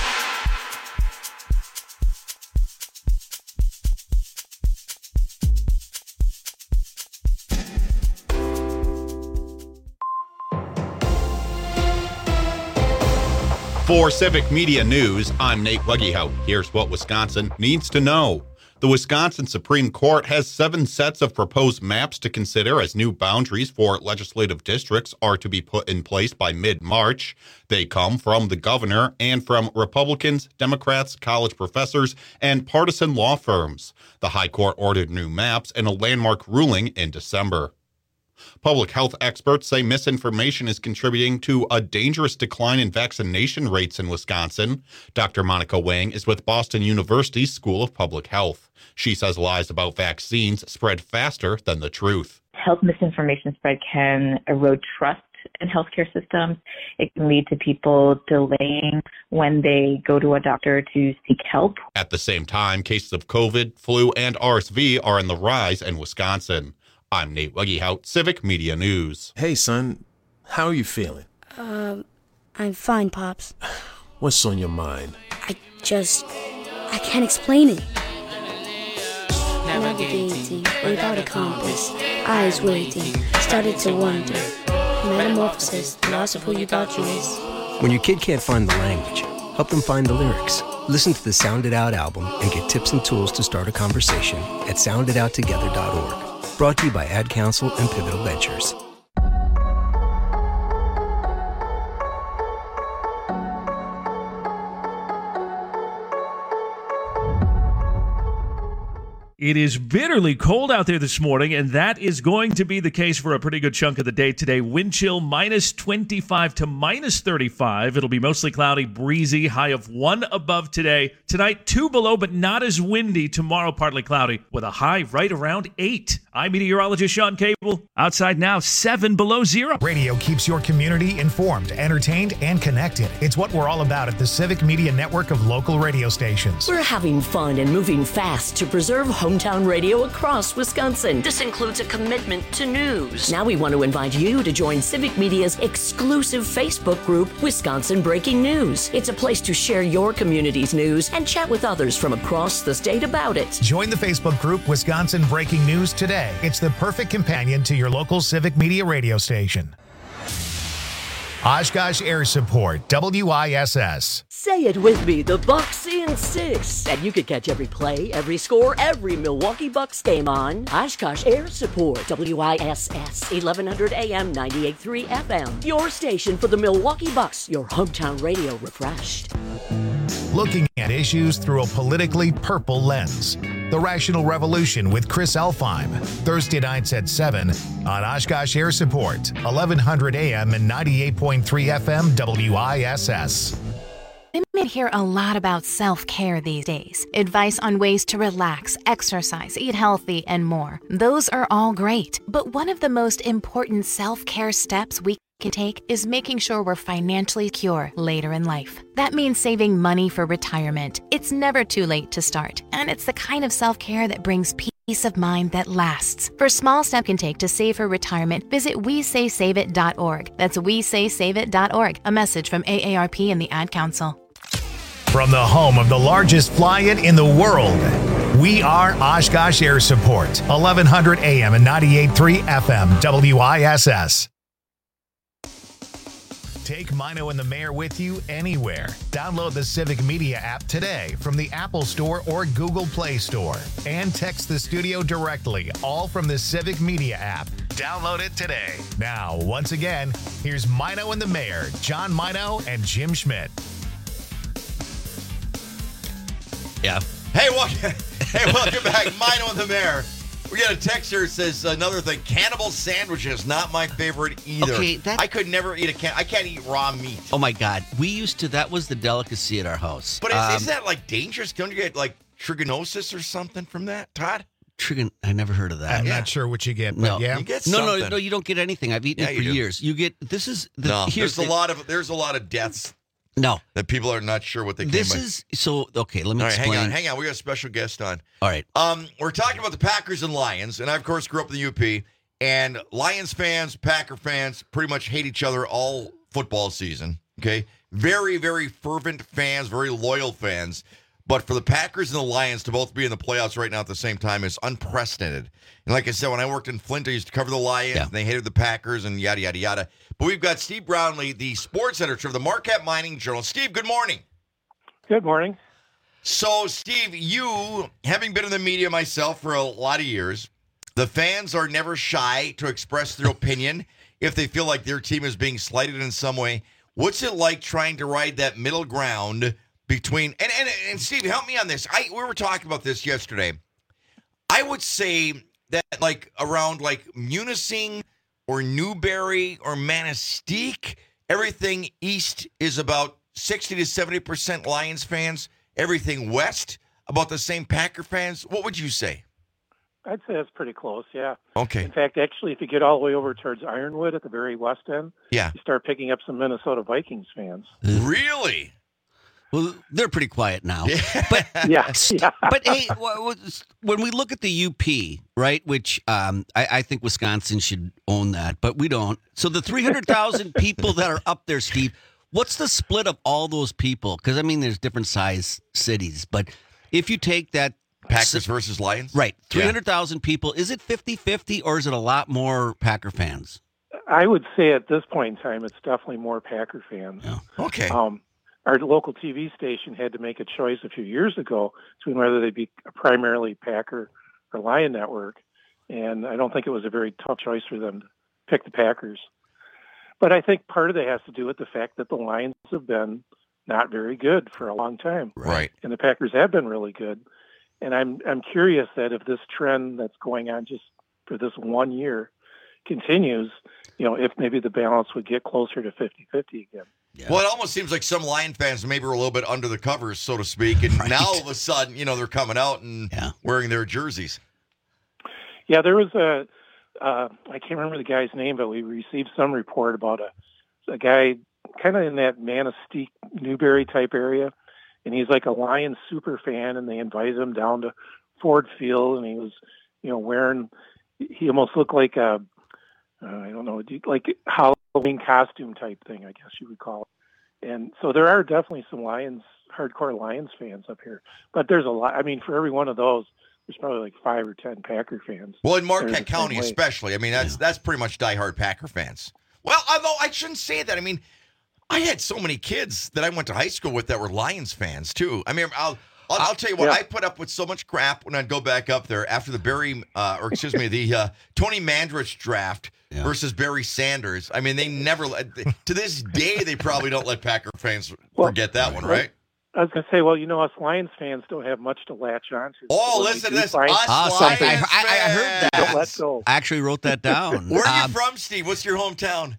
For Civic Media News, I'm Nate Weggehout. Here's what Wisconsin needs to know. The Wisconsin Supreme Court has seven sets of proposed maps to consider as new boundaries for legislative districts are to be put in place by mid-March. They come from the governor and from Republicans, Democrats, college professors, and partisan law firms. The High Court ordered new maps in a landmark ruling in December. Public health experts say misinformation is contributing to a dangerous decline in vaccination rates in Wisconsin. Doctor Monica Wang is with Boston University's School of Public Health. She says lies about vaccines spread faster than the truth. Health misinformation spread can erode trust in healthcare systems. It can lead to people delaying when they go to a doctor to seek help. At the same time, cases of COVID, flu, and R S V are on the rise in Wisconsin. I'm Nate Weggehout, Civic Media News. Hey, son. How are you feeling? Um, I'm fine, Pops. What's on your mind? I just... I can't explain it. Navigating without a compass, eyes waiting, started to wonder. Metamorphosis, the loss of who you thought you was. When your kid can't find the language, help them find the lyrics. Listen to the Sound It Out album and get tips and tools to start a conversation at sound it out together dot org. Brought to you by Ad Council and Pivotal Ventures. It is bitterly cold out there this morning, and that is going to be the case for a pretty good chunk of the day today. Wind chill minus twenty-five to minus thirty-five. It'll be mostly cloudy, breezy, high of one above today. Tonight, two below, but not as windy. Tomorrow, partly cloudy, with a high right around eight. I'm meteorologist Sean Cable. Outside now, seven below zero. Radio keeps your community informed, entertained, and connected. It's what we're all about at the Civic Media Network of local radio stations. We're having fun and moving fast to preserve hometown radio across Wisconsin. This includes a commitment to news. Now we want to invite you to join Civic Media's exclusive Facebook group, Wisconsin Breaking News. It's a place to share your community's news and chat with others from across the state about it. Join the Facebook group Wisconsin Breaking News today. It's the perfect companion to your local Civic Media radio station. Oshkosh Air Support, W I S S. Say it with me, the Bucks in six. And you can catch every play, every score, every Milwaukee Bucks game on Oshkosh Air Support, W I S S, eleven hundred A M, ninety-eight point three F M. Your station for the Milwaukee Bucks, your hometown radio refreshed. Looking at issues through a politically purple lens. The Rational Revolution with Chris Elfheim, Thursday nights at seven on Oshkosh Air Support, eleven hundred A M and ninety-eight point three F M W I S S. Women hear a lot about self-care these days. Advice on ways to relax, exercise, eat healthy, and more. Those are all great. But one of the most important self-care steps we can take is making sure we're financially secure later in life. That means saving money for retirement. It's never too late to start, and it's the kind of self-care that brings peace of mind that lasts. For small steps you can take to save for retirement, visit we say save it dot org. That's we say save it dot org. A message from A A R P and the Ad Council. From the home of the largest fly-in in the world, we are Oshkosh Air Support, eleven hundred A M and ninety-eight point three F M W I S S. Take Mino and the Mayor with you anywhere. Download the Civic Media app today from the Apple Store or Google Play Store. And text the studio directly, all from the Civic Media app. Download it today. Now, once again, here's Mino and the Mayor, John Mino and Jim Schmidt. Yeah. Hey, welcome, hey, welcome back. Mino and the Mayor. We got a text here that says another thing. Cannibal sandwiches, not my favorite either. Okay, that- I could never eat a can. I can't eat raw meat. Oh my God, we used to. That was the delicacy at our house. But is, um, is that like dangerous? Don't you get like trichinosis or something from that, Todd? Trigon, I never heard of that. I'm Yeah. not sure what you get, but No, yeah. You get no, no, something. no. You don't get anything. I've eaten Yeah, it you for do. years. You get this is the, No, here's there's a the- lot of there's a lot of deaths No, that people are not sure what they this came by. is so okay. Let me All right, explain. hang on, hang on. We got a special guest on. All right. Um, we're talking about the Packers and Lions, and I of course grew up in the U P. And Lions fans, Packer fans, pretty much hate each other all football season. Okay, very, very fervent fans, very loyal fans. But for the Packers and the Lions to both be in the playoffs right now at the same time is unprecedented. And like I said, when I worked in Flint, I used to cover the Lions, Yeah. and they hated the Packers, and yada yada yada. But we've got Steve Brownlee, the sports editor of the Marquette Mining Journal. Steve, good morning. Good morning. So, Steve, you, having been in the media myself for a lot of years, the fans are never shy to express their opinion if they feel like their team is being slighted in some way. What's it like trying to ride that middle ground between and and, and Steve, help me on this. I we were talking about this yesterday. I would say that like around like Munising or Newberry or Manistee, everything east is about sixty to seventy percent Lions fans. Everything west, about the same Packer fans. What would you say? I'd say that's pretty close, yeah. Okay. In fact, actually, if you get all the way over towards Ironwood at the very west end, Yeah. you start picking up some Minnesota Vikings fans. Really? Well, they're pretty quiet now. But Yeah, yeah. but hey, wh- wh- when we look at the U P, right, which um, I, I think Wisconsin should own that, but we don't. So the three hundred thousand people that are up there, Steve, what's the split of all those people? Because, I mean, there's different size cities, but if you take that Packers versus Lions? right, three hundred thousand people, is it fifty-fifty or is it a lot more Packer fans? I would say at this point in time, it's definitely more Packer fans. Okay. Um, our local T V station had to make a choice a few years ago between whether they'd be a primarily Packer or Lion network, and I don't think it was a very tough choice for them to pick the Packers. But I think part of that has to do with the fact that the Lions have been not very good for a long time. Right. And the Packers have been really good. And I'm I'm curious that if this trend that's going on just for this one year continues, you know, if maybe the balance would get closer to fifty-fifty again. Well, it almost seems like some Lion fans maybe were a little bit under the covers, so to speak, and Right. now all of a sudden, you know, they're coming out and Yeah. wearing their jerseys. Yeah, there was a, uh, I can't remember the guy's name, but we received some report about a, a guy kind of in that Manistee, Newberry type area, and he's like a Lions super fan, and they invited him down to Ford Field, and he was, you know, wearing, he almost looked like a, uh, I don't know, like Halloween costume type thing, I guess you would call it. And so there are definitely some Lions, hardcore Lions fans up here, but there's a lot. I mean, for every one of those, there's probably like five or ten Packer fans. Well, in They're the Marquette same County way. especially, I mean, that's that's pretty much diehard Packer fans. Well, although I shouldn't say that. I mean, I had so many kids that I went to high school with that were Lions fans too. I mean, I'll I'll, I'll tell you what, Yeah. I put up with so much crap when I'd go back up there after the Barry, uh, or excuse me, the uh, Tony Mandrich draft Yeah. versus Barry Sanders. I mean, they never let, to this day, they probably don't let Packer fans Well, forget that one, right? I was going to say, well, you know, us Lions fans don't have much to latch on to. Oh, When we listen do to this. find- Us Ah, Lions something. I, I, I heard fans. Don't let go. I actually wrote that down. Where are you Um, from, Steve? What's your hometown?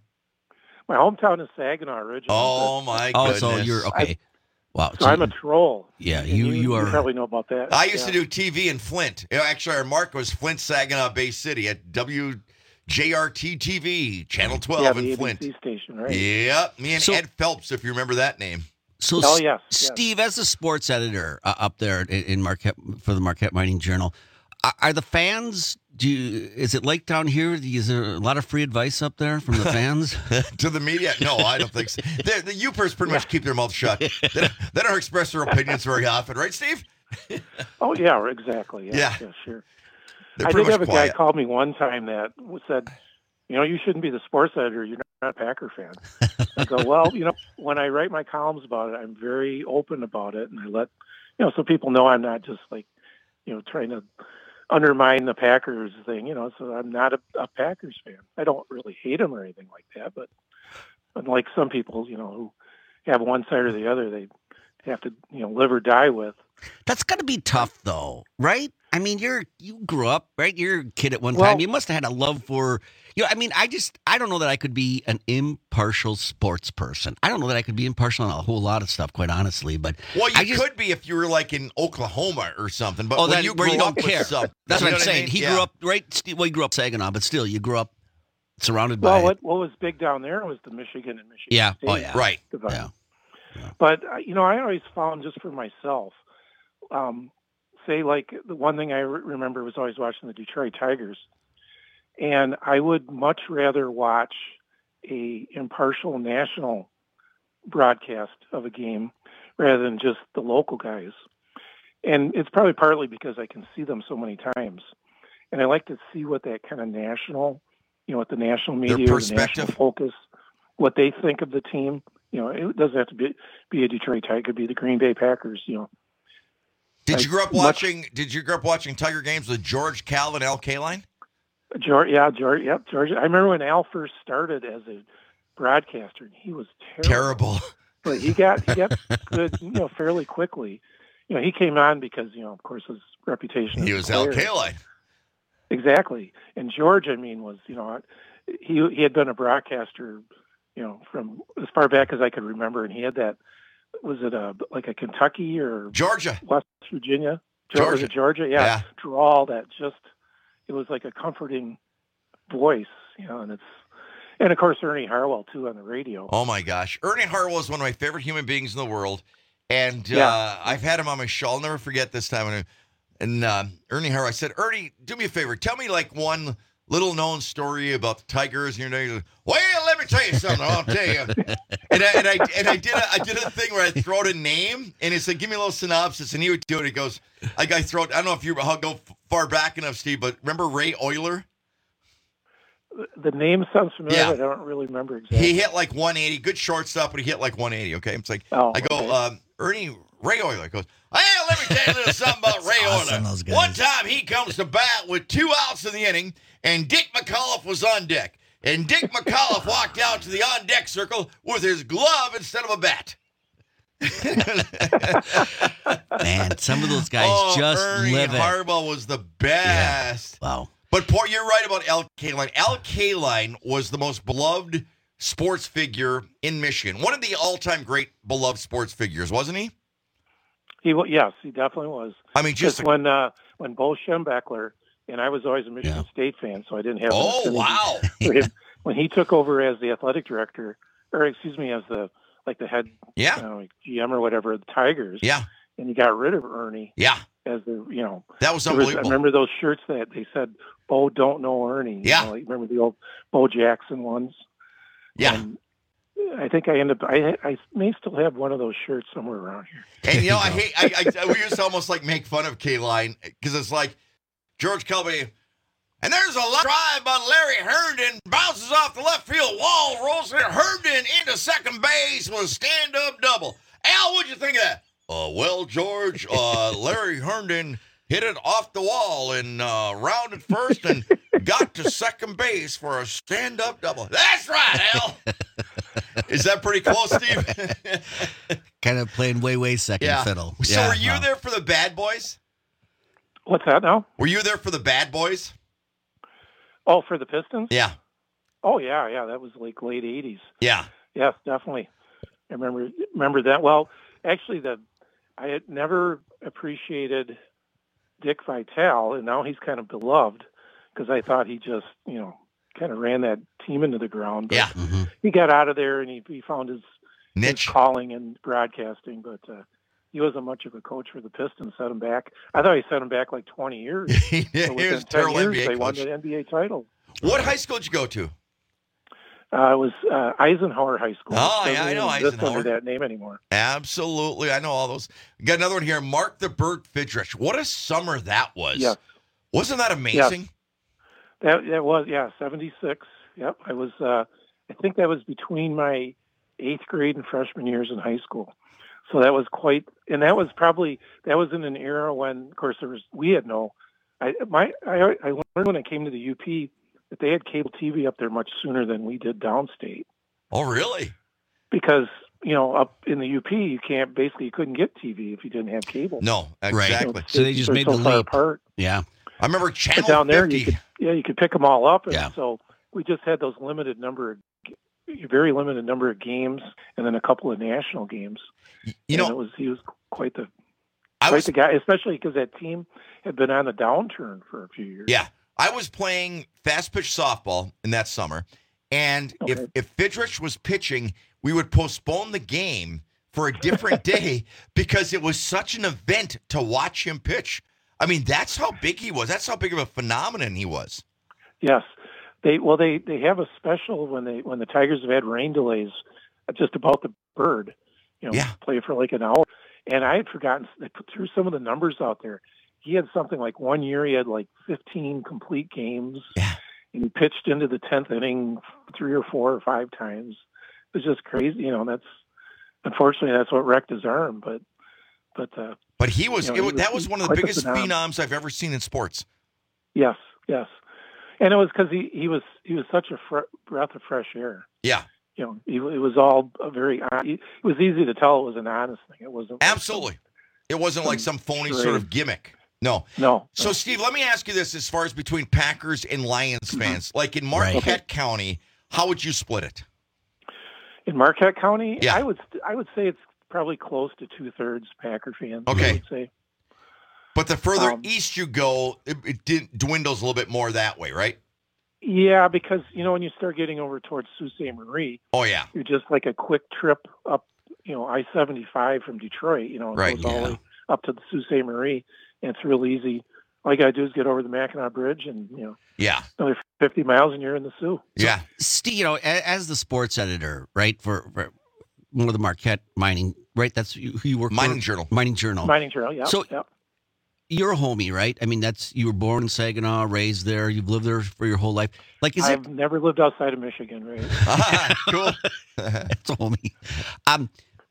My hometown is Saginaw originally. Oh, my Oh, goodness. so you're okay. Wow. So I'm a troll. Yeah, And you you are. probably know about that. I used Yeah. to do T V in Flint. You know, Actually, our mark was Flint, Saginaw, Bay City at W J R T T V, Channel twelve yeah, the in A B Flint. C station, right? Yep, me and So- Ed Phelps, if you remember that name. So, Oh, S- yes, yes. Steve, as a sports editor uh, up there in, in Marquette for the Marquette Mining Journal, are, are the fans? Do you, is it like down here? Is there a lot of free advice up there from the fans? To the media? No, I don't think so. The, the Upers pretty much keep their mouth shut. They don't, they don't express their opinions very often, right, Steve? Oh, yeah, exactly. Yeah, Yeah. yeah sure. They're I pretty did have much a quiet. guy call me one time that said, you know, you shouldn't be the sports editor. You're not a Packer fan. I go, well, you know, when I write my columns about it, I'm very open about it. And I let, you know, so people know I'm not just like, you know, trying to undermine the Packers thing, you know, so I'm not a, a Packers fan. I don't really hate them or anything like that. But unlike some people, you know, who have one side or the other, they have to, you know, live or die with. That's got to be tough, though, right? I mean, you're you grew up, right? You're a kid at one Well- time. You must have had a love for, you know, I mean, I just, I don't know that I could be an impartial sports person. I don't know that I could be impartial on a whole lot of stuff, quite honestly. But Well, you I just, could be if you were like in Oklahoma or something. But oh, when that, you where you grew don't up with care. some- That's you what know I'm I saying. mean? He Yeah. grew up right. st- Well, he grew up Saginaw, but still, you grew up surrounded by. Well, what what was big down there was the Michigan and Michigan Yeah. State. Oh, yeah. Right. divide. Yeah. But uh, you know, I always found just for myself, um, say like the one thing I re- remember was always watching the Detroit Tigers, and I would much rather watch a impartial national broadcast of a game rather than just the local guys. And it's probably partly because I can see them so many times, and I like to see what that kind of national, you know, what the national Their media, or the perspective. national focus, what they think of the team. You know, it doesn't have to be be a Detroit Tiger, it could be the Green Bay Packers. You know, Did Like, you grow up much- watching? Did you grow up watching Tiger games with George, Cal, and Al Kaline? George, yeah, George, yep, George. I remember when Al first started as a broadcaster, and he was terrible. Terrible. But he got he got good, you know, fairly quickly. You know, he came on because, you know, of course, his reputation. He as a was Al player. Kaline. Exactly. And George, I mean, was, you know, he he had been a broadcaster, you know, from as far back as I could remember, and he had that. Was it a like a Kentucky or Georgia, West Virginia, Georgia, was it Georgia? Yeah, Yeah. drawl that just it was like a comforting voice, you know, and it's and of course Ernie Harwell too on the radio. Oh my gosh, Ernie Harwell is one of my favorite human beings in the world, and uh, Yeah. I've had him on my show. I'll never forget this time. And, and uh, Ernie Harwell, I said, Ernie, do me a favor, tell me like one little known story about the Tigers. And you're like, well, let me tell you something. I'll tell you. and I and I and I did a, I did a thing where I throw out a name, and he said, give me a little synopsis, and he would do it. He goes, like I throw. I don't know if you I'll go far back enough, Steve, but remember Ray Euler? The name sounds familiar, Yeah. but I don't really remember exactly. He hit like one eighty, good shortstop, but he hit like one eighty. Okay, it's like Oh, I go, okay. um, Ernie Ray Euler goes. Hey, let me tell you a little something about Ray awesome, Euler. those guys. One time he comes to bat with two outs in the inning, and Dick McAuliffe was on deck, and Dick McAuliffe walked out to the on deck circle with his glove instead of a bat. Man, some of those guys oh, just Ernie live it. Harbaugh was the best. Wow. But Paul, you're right about Al Kaline. Al Kaline was the most beloved sports figure in Michigan. One of the all-time great beloved sports figures, wasn't he? He wa- yes, he definitely was. I mean, just a- when uh, when Bo Schembechler, and I was always a Michigan State fan, so I didn't have. an Oh, affinity wow. for him. When he took over as the athletic director, or excuse me, as the like the head, Yeah. you know, like G M or whatever of the Tigers, Yeah. and he got rid of Ernie, Yeah. as the you know That was there unbelievable. I remember those shirts that they said Bo don't know Ernie. You Yeah. know, like, remember the old Bo Jackson ones? Yeah. And I think I ended up. I I may still have one of those shirts somewhere around here. And you know, I hate. I, I we used to almost like make fun of K-Line because it's like George Kelby, and there's a line drive by Larry Herndon, bounces off the left field wall, rolls it Herndon into second base with a stand-up double. Al, what'd you think of that? Uh, well, George, uh, Larry Herndon hit it off the wall and uh, rounded first and got to second base for a stand-up double. That's right, Al. Is that pretty close, Steve? Kind of playing way, way second Yeah. fiddle. So Yeah, were you no. there for the Bad Boys? What's that now? Were you there for the Bad Boys? Oh, for the Pistons? Yeah. Oh yeah, yeah. That was like late eighties. Yeah. Yes, definitely. I remember remember that. Well, actually, the I had never appreciated Dick Vitale, and now he's kind of beloved because I thought he just you know kind of ran that team into the ground. But Yeah. Mm-hmm. he got out of there and he, he found his, his Niche. calling in broadcasting, but uh, he wasn't much of a coach for the Pistons. Set him back. I thought he set him back like twenty years. he So within was a ten terrible years, N B A they won coach. the N B A title. What high school did you go to? Uh, it was uh, Eisenhower High School. Oh, It yeah, I doesn't know exist Eisenhower. under that name anymore. Absolutely. I know all those. Got another one here. Mark the Bird Fidrich. What a summer that was. Yes. Wasn't that amazing? That that was yeah, seventy-six. Yep, I was. Uh, I think that was between my eighth grade and freshman years in high school. So that was quite, and that was probably that was in an era when, of course, there was we had no. I my I, I learned when I came to the U P that they had cable T V up there much sooner than we did downstate. Oh, really? Because you know, up in the U P, you can't basically you couldn't get T V if you didn't have cable. No, exactly. You know, So they just they're made so the far leap. apart. Yeah. I remember Channel But down there, fifty. you could, yeah, you could pick them all up. And Yeah. So we just had those limited number, of, very limited number of games, and then a couple of national games. You and know, it was he was quite the I quite was the guy, especially because that team had been on the downturn for a few years. Yeah. I was playing fast pitch softball in that summer, and Okay. if, if Fidrich was pitching, we would postpone the game for a different day because it was such an event to watch him pitch. I mean, that's how big he was. That's how big of a phenomenon he was. Yes, they well they, they have a special when they when the Tigers have had rain delays, just about the bird, you know, Yeah. play for like an hour. And I had forgotten they put through some of the numbers out there. He had something like one year he had like fifteen complete games, Yeah. and he pitched into the tenth inning three or four or five times. It was just crazy, you know. That's unfortunately that's what wrecked his arm, but but uh, But he was, You know, it, he was was that was one of the quite the biggest phenomenon. phenoms I've ever seen in sports. yes, yes, and it was because he, he was he was such a fr- breath of fresh air. Yeah. You know, he, it was all a very. It was easy to tell it was an honest thing. It wasn't like Absolutely. It wasn't like some phony charade. sort of gimmick. No. No. So, Steve, let me ask you this as far as between Packers and Lions fans. Like in Right. Marquette County, how would you split it? In Marquette County, Yeah. I would I would say it's probably close to two thirds Packer fans. Okay. I would say. But the further Um, east you go, it, it did- dwindles a little bit more that way, right? Yeah, because you know when you start getting over towards Sault Ste. Marie, Oh, yeah. you're just like a quick trip up, you know, I seventy-five from Detroit. You know, it Right, goes all the yeah. way up to the Sault Ste. Marie, and it's real easy. All you got to do is get over the Mackinac Bridge, and you know, Yeah. another fifty miles, and you're in the Sioux. Yeah. Steve, you know, a- as the sports editor, right, for, for one of the Marquette Mining, right? That's who you work Mining for? Journal. Mining Journal. Mining Journal, yeah. So- yeah. You're a homie, right? I mean, that's you were born in Saginaw, raised there. You've lived there for your whole life. Like, is I've it? never lived outside of Michigan, right? Ah, cool. That's a homie. Um,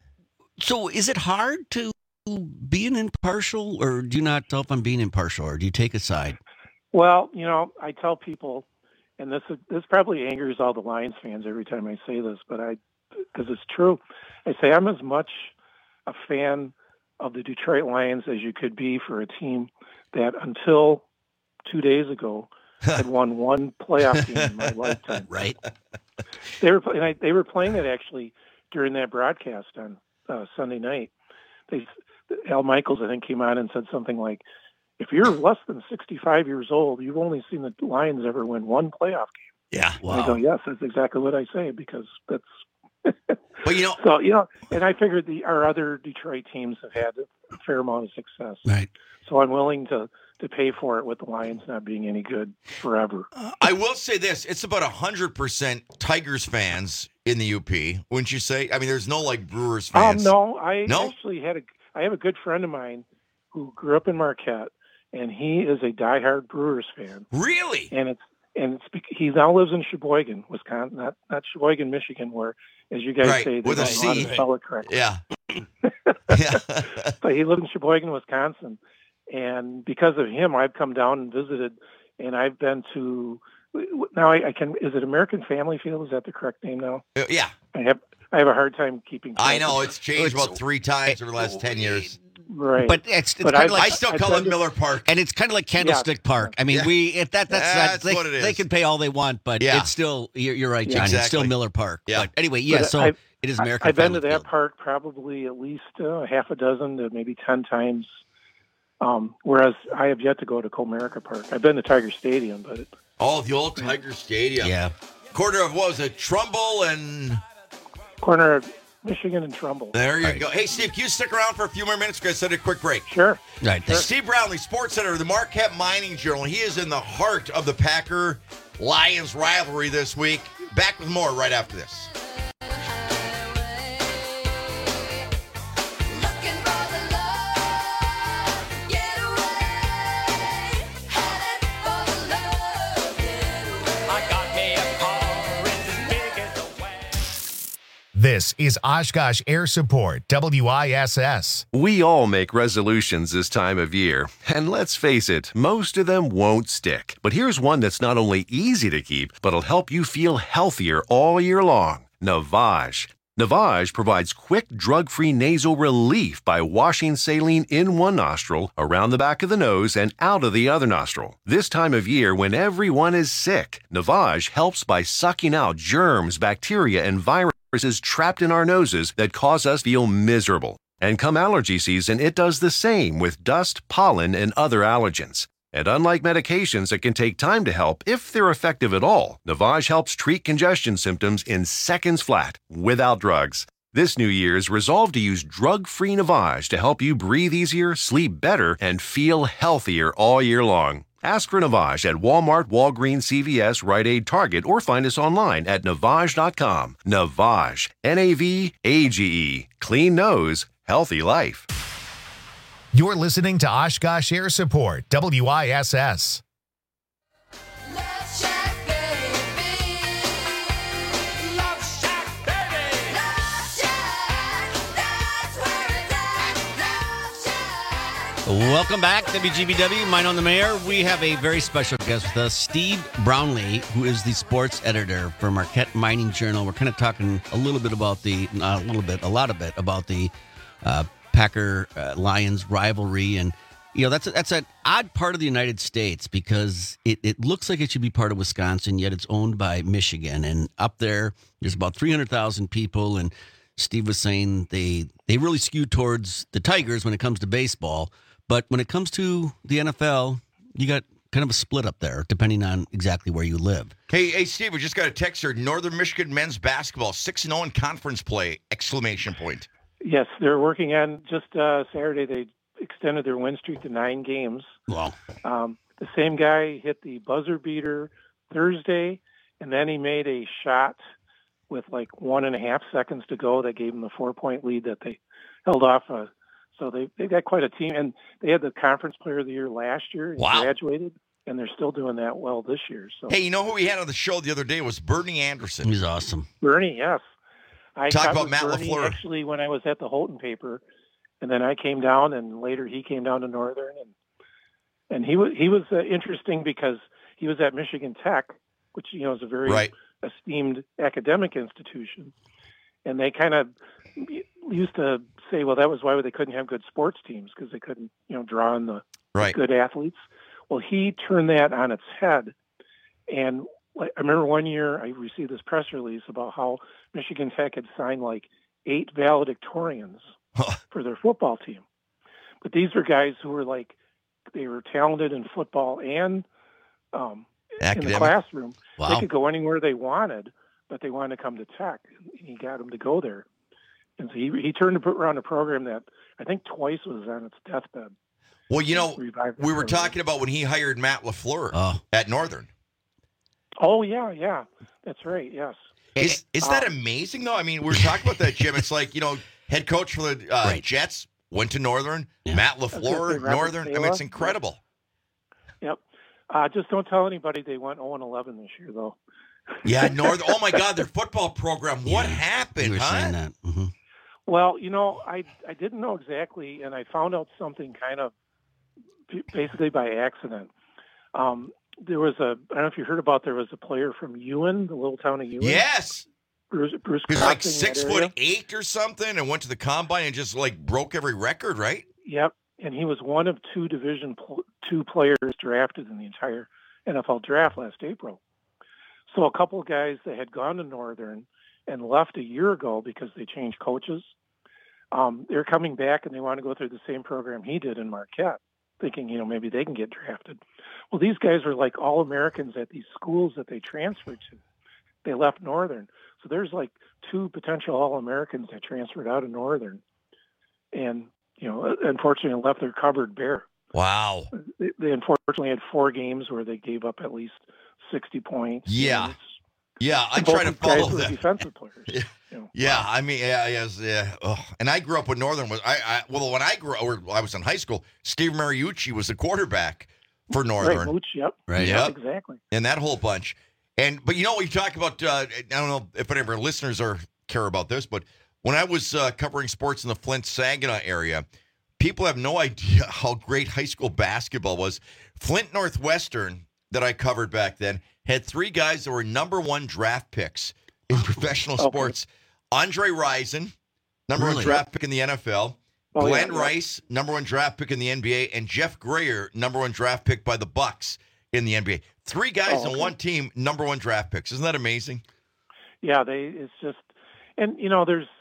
so is it hard to be an impartial, or do you not tell if I'm being impartial, or do you take a side? Well, you know, I tell people, and this is, this probably angers all the Lions fans every time I say this, but I, because it's true, I say I'm as much a fan of the Detroit Lions as you could be for a team that until two days ago had won one playoff game in my lifetime. Right. They were and I, they were playing it actually during that broadcast on uh, Sunday night. They Al Michaels I think came on and said something like, "If you're less than sixty-five years old, you've only seen the Lions ever win one playoff game." Yeah. And I go, "Yes, that's exactly what I say because that's." But, you know, So, you know, and I figured the our other Detroit teams have had a fair amount of success. Right. So I'm willing to, to pay for it with the Lions not being any good forever. I will say this. It's about one hundred percent Tigers fans in the U P, wouldn't you say? I mean, there's no, like, Brewers Um, fans. no, I No? actually had a I have a good friend of mine who grew up in Marquette, and he is a diehard Brewers fan. Really? And it's and it's bec- he now lives in Sheboygan, Wisconsin, not not Sheboygan, Michigan, where, as you guys Right, say, they with a don't know how C. to spell it correctly. Yeah. yeah. But he lived in Sheboygan, Wisconsin, and because of him, I've come down and visited, and I've been to. Now I, I can. Is it American Family Field? Is that the correct name now? Uh, yeah. I have. I have a hard time keeping. I track know. of- It's changed about three times over the last ten years. Right. But it's, it's But kind of I- like I still I've call been it to- Miller Park. and it's kind of like Candlestick Park. I mean, Yeah. we if that that's, That's they, what it is. they can pay all they want, but Yeah. it's still you're, you're right, Yeah. John. It's still Exactly. Miller Park. Yeah. But anyway, yeah. But so I've- it is I- American. I've been to Family that Field. park probably at least uh, half a dozen to maybe ten times. Um, whereas I have yet to go to Comerica Park. I've been to Tiger Stadium, but it, Oh, the old Tiger Stadium. Yeah. Corner of what was it? Trumbull and corner of Michigan and Trumbull. there you Right. go. Hey, Steve, can you stick around for a few more minutes? We're going to send a quick break. Sure. Right. thanks. Steve Brownlee, Sports Center, the Marquette Mining Journal. He is in the heart of the Packer Lions rivalry this week. Back with more right after this. This is Oshkosh Air Support, W I S S. We all make resolutions this time of year, and let's face it, most of them won't stick. But here's one that's not only easy to keep, but'll help you feel healthier all year long. Navage. Navage provides quick, drug-free nasal relief by washing saline in one nostril, around the back of the nose, and out of the other nostril. This time of year, when everyone is sick, Navage helps by sucking out germs, bacteria, and viruses trapped in our noses that cause us to feel miserable. And come allergy season, it does the same with dust, pollen, and other allergens. And unlike medications that can take time to help, if they're effective at all, Navage helps treat congestion symptoms in seconds flat, without drugs. This New Year's, resolve to use drug-free Navage to help you breathe easier, sleep better, and feel healthier all year long. Ask for Navage at Walmart, Walgreens, C V S, Rite Aid, Target, or find us online at Navage dot com. Navage, N A V A G E. Clean nose, healthy life. You're listening to Oshkosh Air Support, W I S S. Welcome back, W G B W, Mine on the Mayor. We have a very special guest with us, Steve Brownlee, who is the sports editor for Marquette Mining Journal. We're kind of talking a little bit about the, not a little bit, a lot of bit about the uh, Packer uh, Lions rivalry. And, you know, that's a, that's an odd part of the United States because it, it looks like it should be part of Wisconsin, yet it's owned by Michigan. And up there, there's about three hundred thousand people. And Steve was saying they they really skew towards the Tigers when it comes to baseball. But when it comes to the N F L, you got kind of a split up there, depending on exactly where you live. Hey, hey, Steve, we just got a text here. Northern Michigan men's basketball, six and oh in conference play, exclamation point. Yes, they're working on, just uh, Saturday, they extended their win streak to nine games. Wow. Um, the same guy hit the buzzer beater Thursday, and then he made a shot with like one and a half seconds to go that gave them the four-point lead that they held off uh, So they they got quite a team, and they had the conference player of the year last year. He wow. graduated, and they're still doing that well this year. So hey, you know who we had on the show the other day was Bernie Anderson. He's awesome. Bernie, yes. I Talk about with Matt Bernie LaFleur. Actually, when I was at the Houghton paper, and then I came down, and later he came down to Northern, and and he was he was uh, interesting because he was at Michigan Tech, which you know is a very right. esteemed academic institution, and they kind of used to say, well, that was why they couldn't have good sports teams because they couldn't, you know, draw in the right. good athletes. Well, he turned that on its head. And I remember one year I received this press release about how Michigan Tech had signed like eight valedictorians for their football team. But these were guys who were like, they were talented in football and um, in the classroom. Wow. They could go anywhere they wanted, but they wanted to come to Tech. And he got them to go there. And so he he turned to put around a program that I think twice was on its deathbed. Well, you know, we were talking about when he hired Matt LaFleur oh. at Northern. Oh, yeah, yeah. That's right, yes. Is, is that um, amazing, though? I mean, we were talking about that, Jim. It's like, you know, head coach for the uh, right. Jets went to Northern. Yeah. Matt LaFleur, Northern. I mean, it's incredible. Yep. Uh, just don't tell anybody they went oh and eleven this year, though. Yeah, Northern. Oh, my God, their football program. What yeah, happened, you were huh? saying that. Mm-hmm. Well, you know, I I didn't know exactly, and I found out something kind of basically by accident. Um, there was a, I don't know if you heard about, there was a player from Ewan, the little town of Ewan. Yes. Bruce, Bruce He was like six foot eight or something and went to the combine and just like broke every record, right? Yep. And he was one of two Division pl- two players drafted in the entire N F L draft last April. So a couple of guys that had gone to Northern and left a year ago because they changed coaches, um, they're coming back and they want to go through the same program he did in Marquette, thinking, you know, maybe they can get drafted. Well, these guys were like all-Americans at these schools that they transferred to. They left Northern. So there's like two potential all-Americans that transferred out of Northern and, you know, unfortunately left their cupboard bare. Wow. They, they unfortunately had four games where they gave up at least sixty points. Yeah. Yeah, I try to follow that. Defensive players. Yeah, you know. yeah I mean, yeah, yes, yeah. Ugh. And I grew up with Northern. Was I, I? Well, when I grew, or I was in high school, Steve Mariucci was the quarterback for Northern. Right, Mooch, yep. Right, yep, yep, exactly. And that whole bunch. And but you know, we talk about. Uh, I don't know if any of our listeners are care about this, but when I was uh, covering sports in the Flint Saginaw area, people have no idea how great high school basketball was. Flint Northwestern that I covered back then had three guys that were number one draft picks in professional okay. sports. Andre Rison, number Really? one draft pick in the N F L. Oh, Glenn yeah, yeah. Rice, number one draft pick in the N B A, and Jeff Grayer, number one draft pick by the Bucks in the N B A. Three guys Oh, on okay. one team, number one draft picks. Isn't that amazing? Yeah, they. It's just, and you know, there's.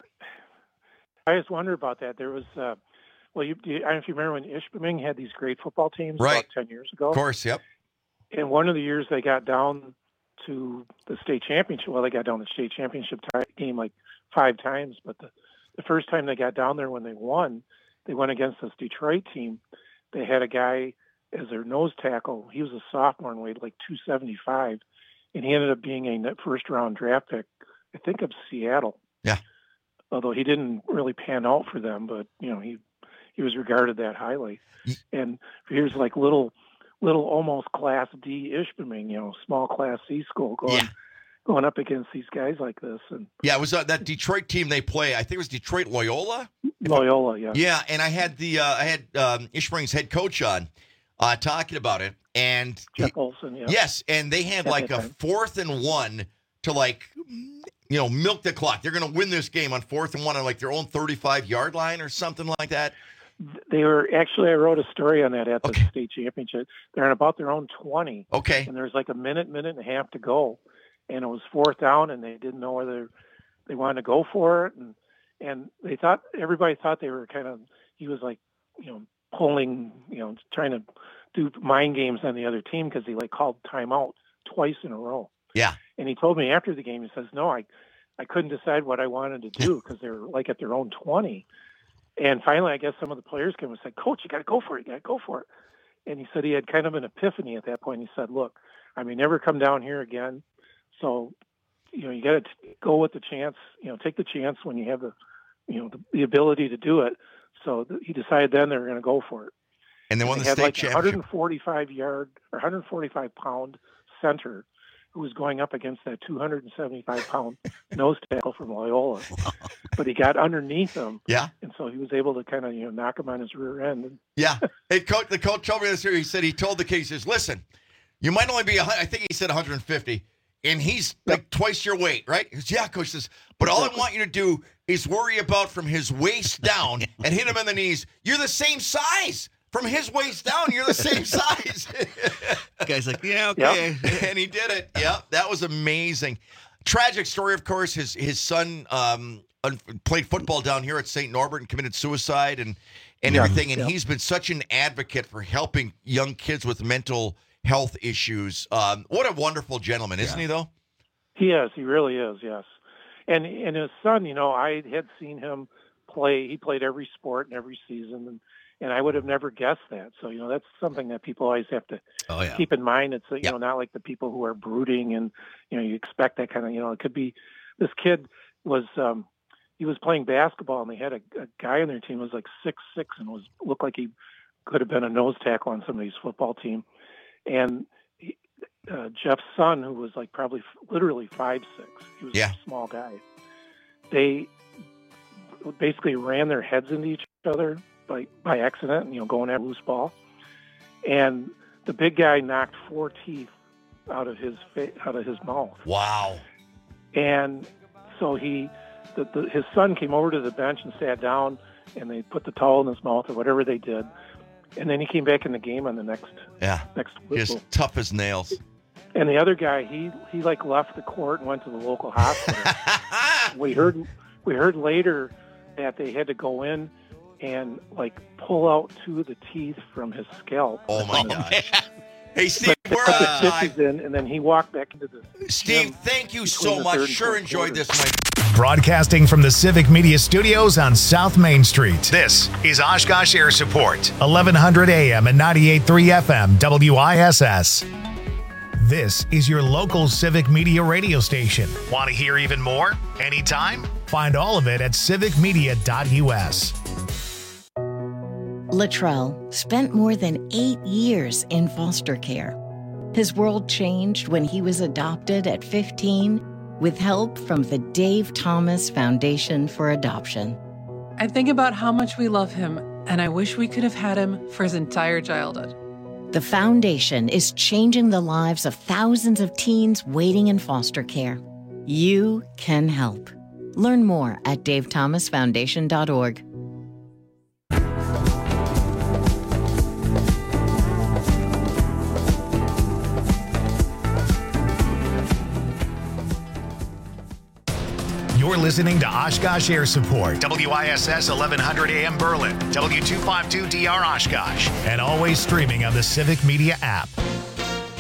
I just wonder about that. There was, uh, well, you, I don't know if you remember when Ishpeming had these great football teams Right. about ten years ago. Of course, yep. And one of the years they got down to the state championship. Well, they got down to the state championship tie game like five times, but the, the first time they got down there when they won, they went against this Detroit team. They had a guy as their nose tackle. He was a sophomore and weighed like two seventy-five, and he ended up being a net first round draft pick, I think, of Seattle. Yeah. Although he didn't really pan out for them, but you know he he was regarded that highly. And here's like little little almost Class D Ishpeming, you know, small Class C school going Yeah. going up against these guys like this. And Yeah, it was uh, that Detroit team they play. I think it was Detroit Loyola. Loyola, yeah. Yeah, and I had the uh, I had um, Ishpeming's head coach on uh, talking about it, and Jeff he- Olson, yeah. yes, and they had At like that a time. fourth and one to like, you know, milk the clock. They're going to win this game on fourth and one on like their own thirty-five yard line or something like that. They were actually, I wrote a story on that at the state championship. They're on about their own twenty. Okay. And there's like a minute, minute and a half to go. And it was fourth down, and they didn't know whether they wanted to go for it. And and they thought, everybody thought they were kind of, he was like, you know, pulling, you know, trying to do mind games on the other team because he like called timeout twice in a row. Yeah. And he told me after the game, he says, no, I, I couldn't decide what I wanted to do because they were like at their own twenty. And finally, I guess some of the players came and said, Coach, you got to go for it. You got to go for it. And he said he had kind of an epiphany at that point. He said, look, I may never come down here again. So, you know, you got to go with the chance, you know, take the chance when you have the, you know, the, the ability to do it. So th- he decided then they were going to go for it. And they won they the had state like championship. one forty-five yard or one forty-five pound center who was going up against that two seventy-five pound nose tackle from Loyola. But he got underneath him. Yeah. And so he was able to kind of, you know, knock him on his rear end. And Yeah. Hey, coach, the coach told me this here. He said he told the kid, he says, listen, you might only be, a hun- I think he said one hundred fifty, and he's like twice your weight, right? He goes, yeah, coach says, but all I want you to do is worry about from his waist down and hit him in the knees. You're the same size. From his waist down, you're the same size. The guy's like, yeah, okay. Yep. And he did it. Yeah, that was amazing. Tragic story, of course. His his son um, un- played football down here at Saint Norbert and committed suicide and, and Yeah. everything. And Yeah. he's been such an advocate for helping young kids with mental health issues. Um, what a wonderful gentleman, isn't he, though? He is. He really is, yes. And and his son, you know, I had seen him play. He played every sport and every season, and, and I would have never guessed that. So, you know, that's something that people always have to Oh, yeah. keep in mind. It's, you know, not like the people who are brooding and, you know, you expect that kind of, you know, it could be this kid was, um, he was playing basketball, and they had a, a guy on their team who was like six six and was looked like he could have been a nose tackle on somebody's football team. And he, uh, Jeff's son, who was like probably f- literally five six, he was Yeah. a small guy. They basically ran their heads into each other by by accident, you know, going at a loose ball. And the big guy knocked four teeth out of his fa- out of his mouth. Wow. And so he, the, the, his son came over to the bench and sat down, and they put the towel in his mouth or whatever they did. And then he came back in the game on the next Yeah. next whistle. Just tough as nails. And the other guy, he he like left the court and went to the local hospital. we heard we heard later that they had to go in and like pull out two of the teeth from his scalp. Oh, my gosh. Hey, Steve, Put we're the out of time. stitches in, and then he walked back into the Steve, gym thank you between so the much. third and Sure fourth enjoyed quarters. this, my Broadcasting from the Civic Media Studios on South Main Street. This is Oshkosh Air Support, eleven hundred A M and ninety-eight point three F M, W I S S. This is your local Civic Media radio station. Want to hear even more? Anytime? Find all of it at civic media dot U S. Latrell spent more than eight years in foster care. His world changed when he was adopted at fifteen with help from the Dave Thomas Foundation for Adoption. I think about how much we love him, and I wish we could have had him for his entire childhood. The foundation is changing the lives of thousands of teens waiting in foster care. You can help. Learn more at dave thomas foundation dot org. You're listening to Oshkosh Air Support, W I S S eleven hundred A M Berlin, W two fifty-two D R Oshkosh, and always streaming on the Civic Media app.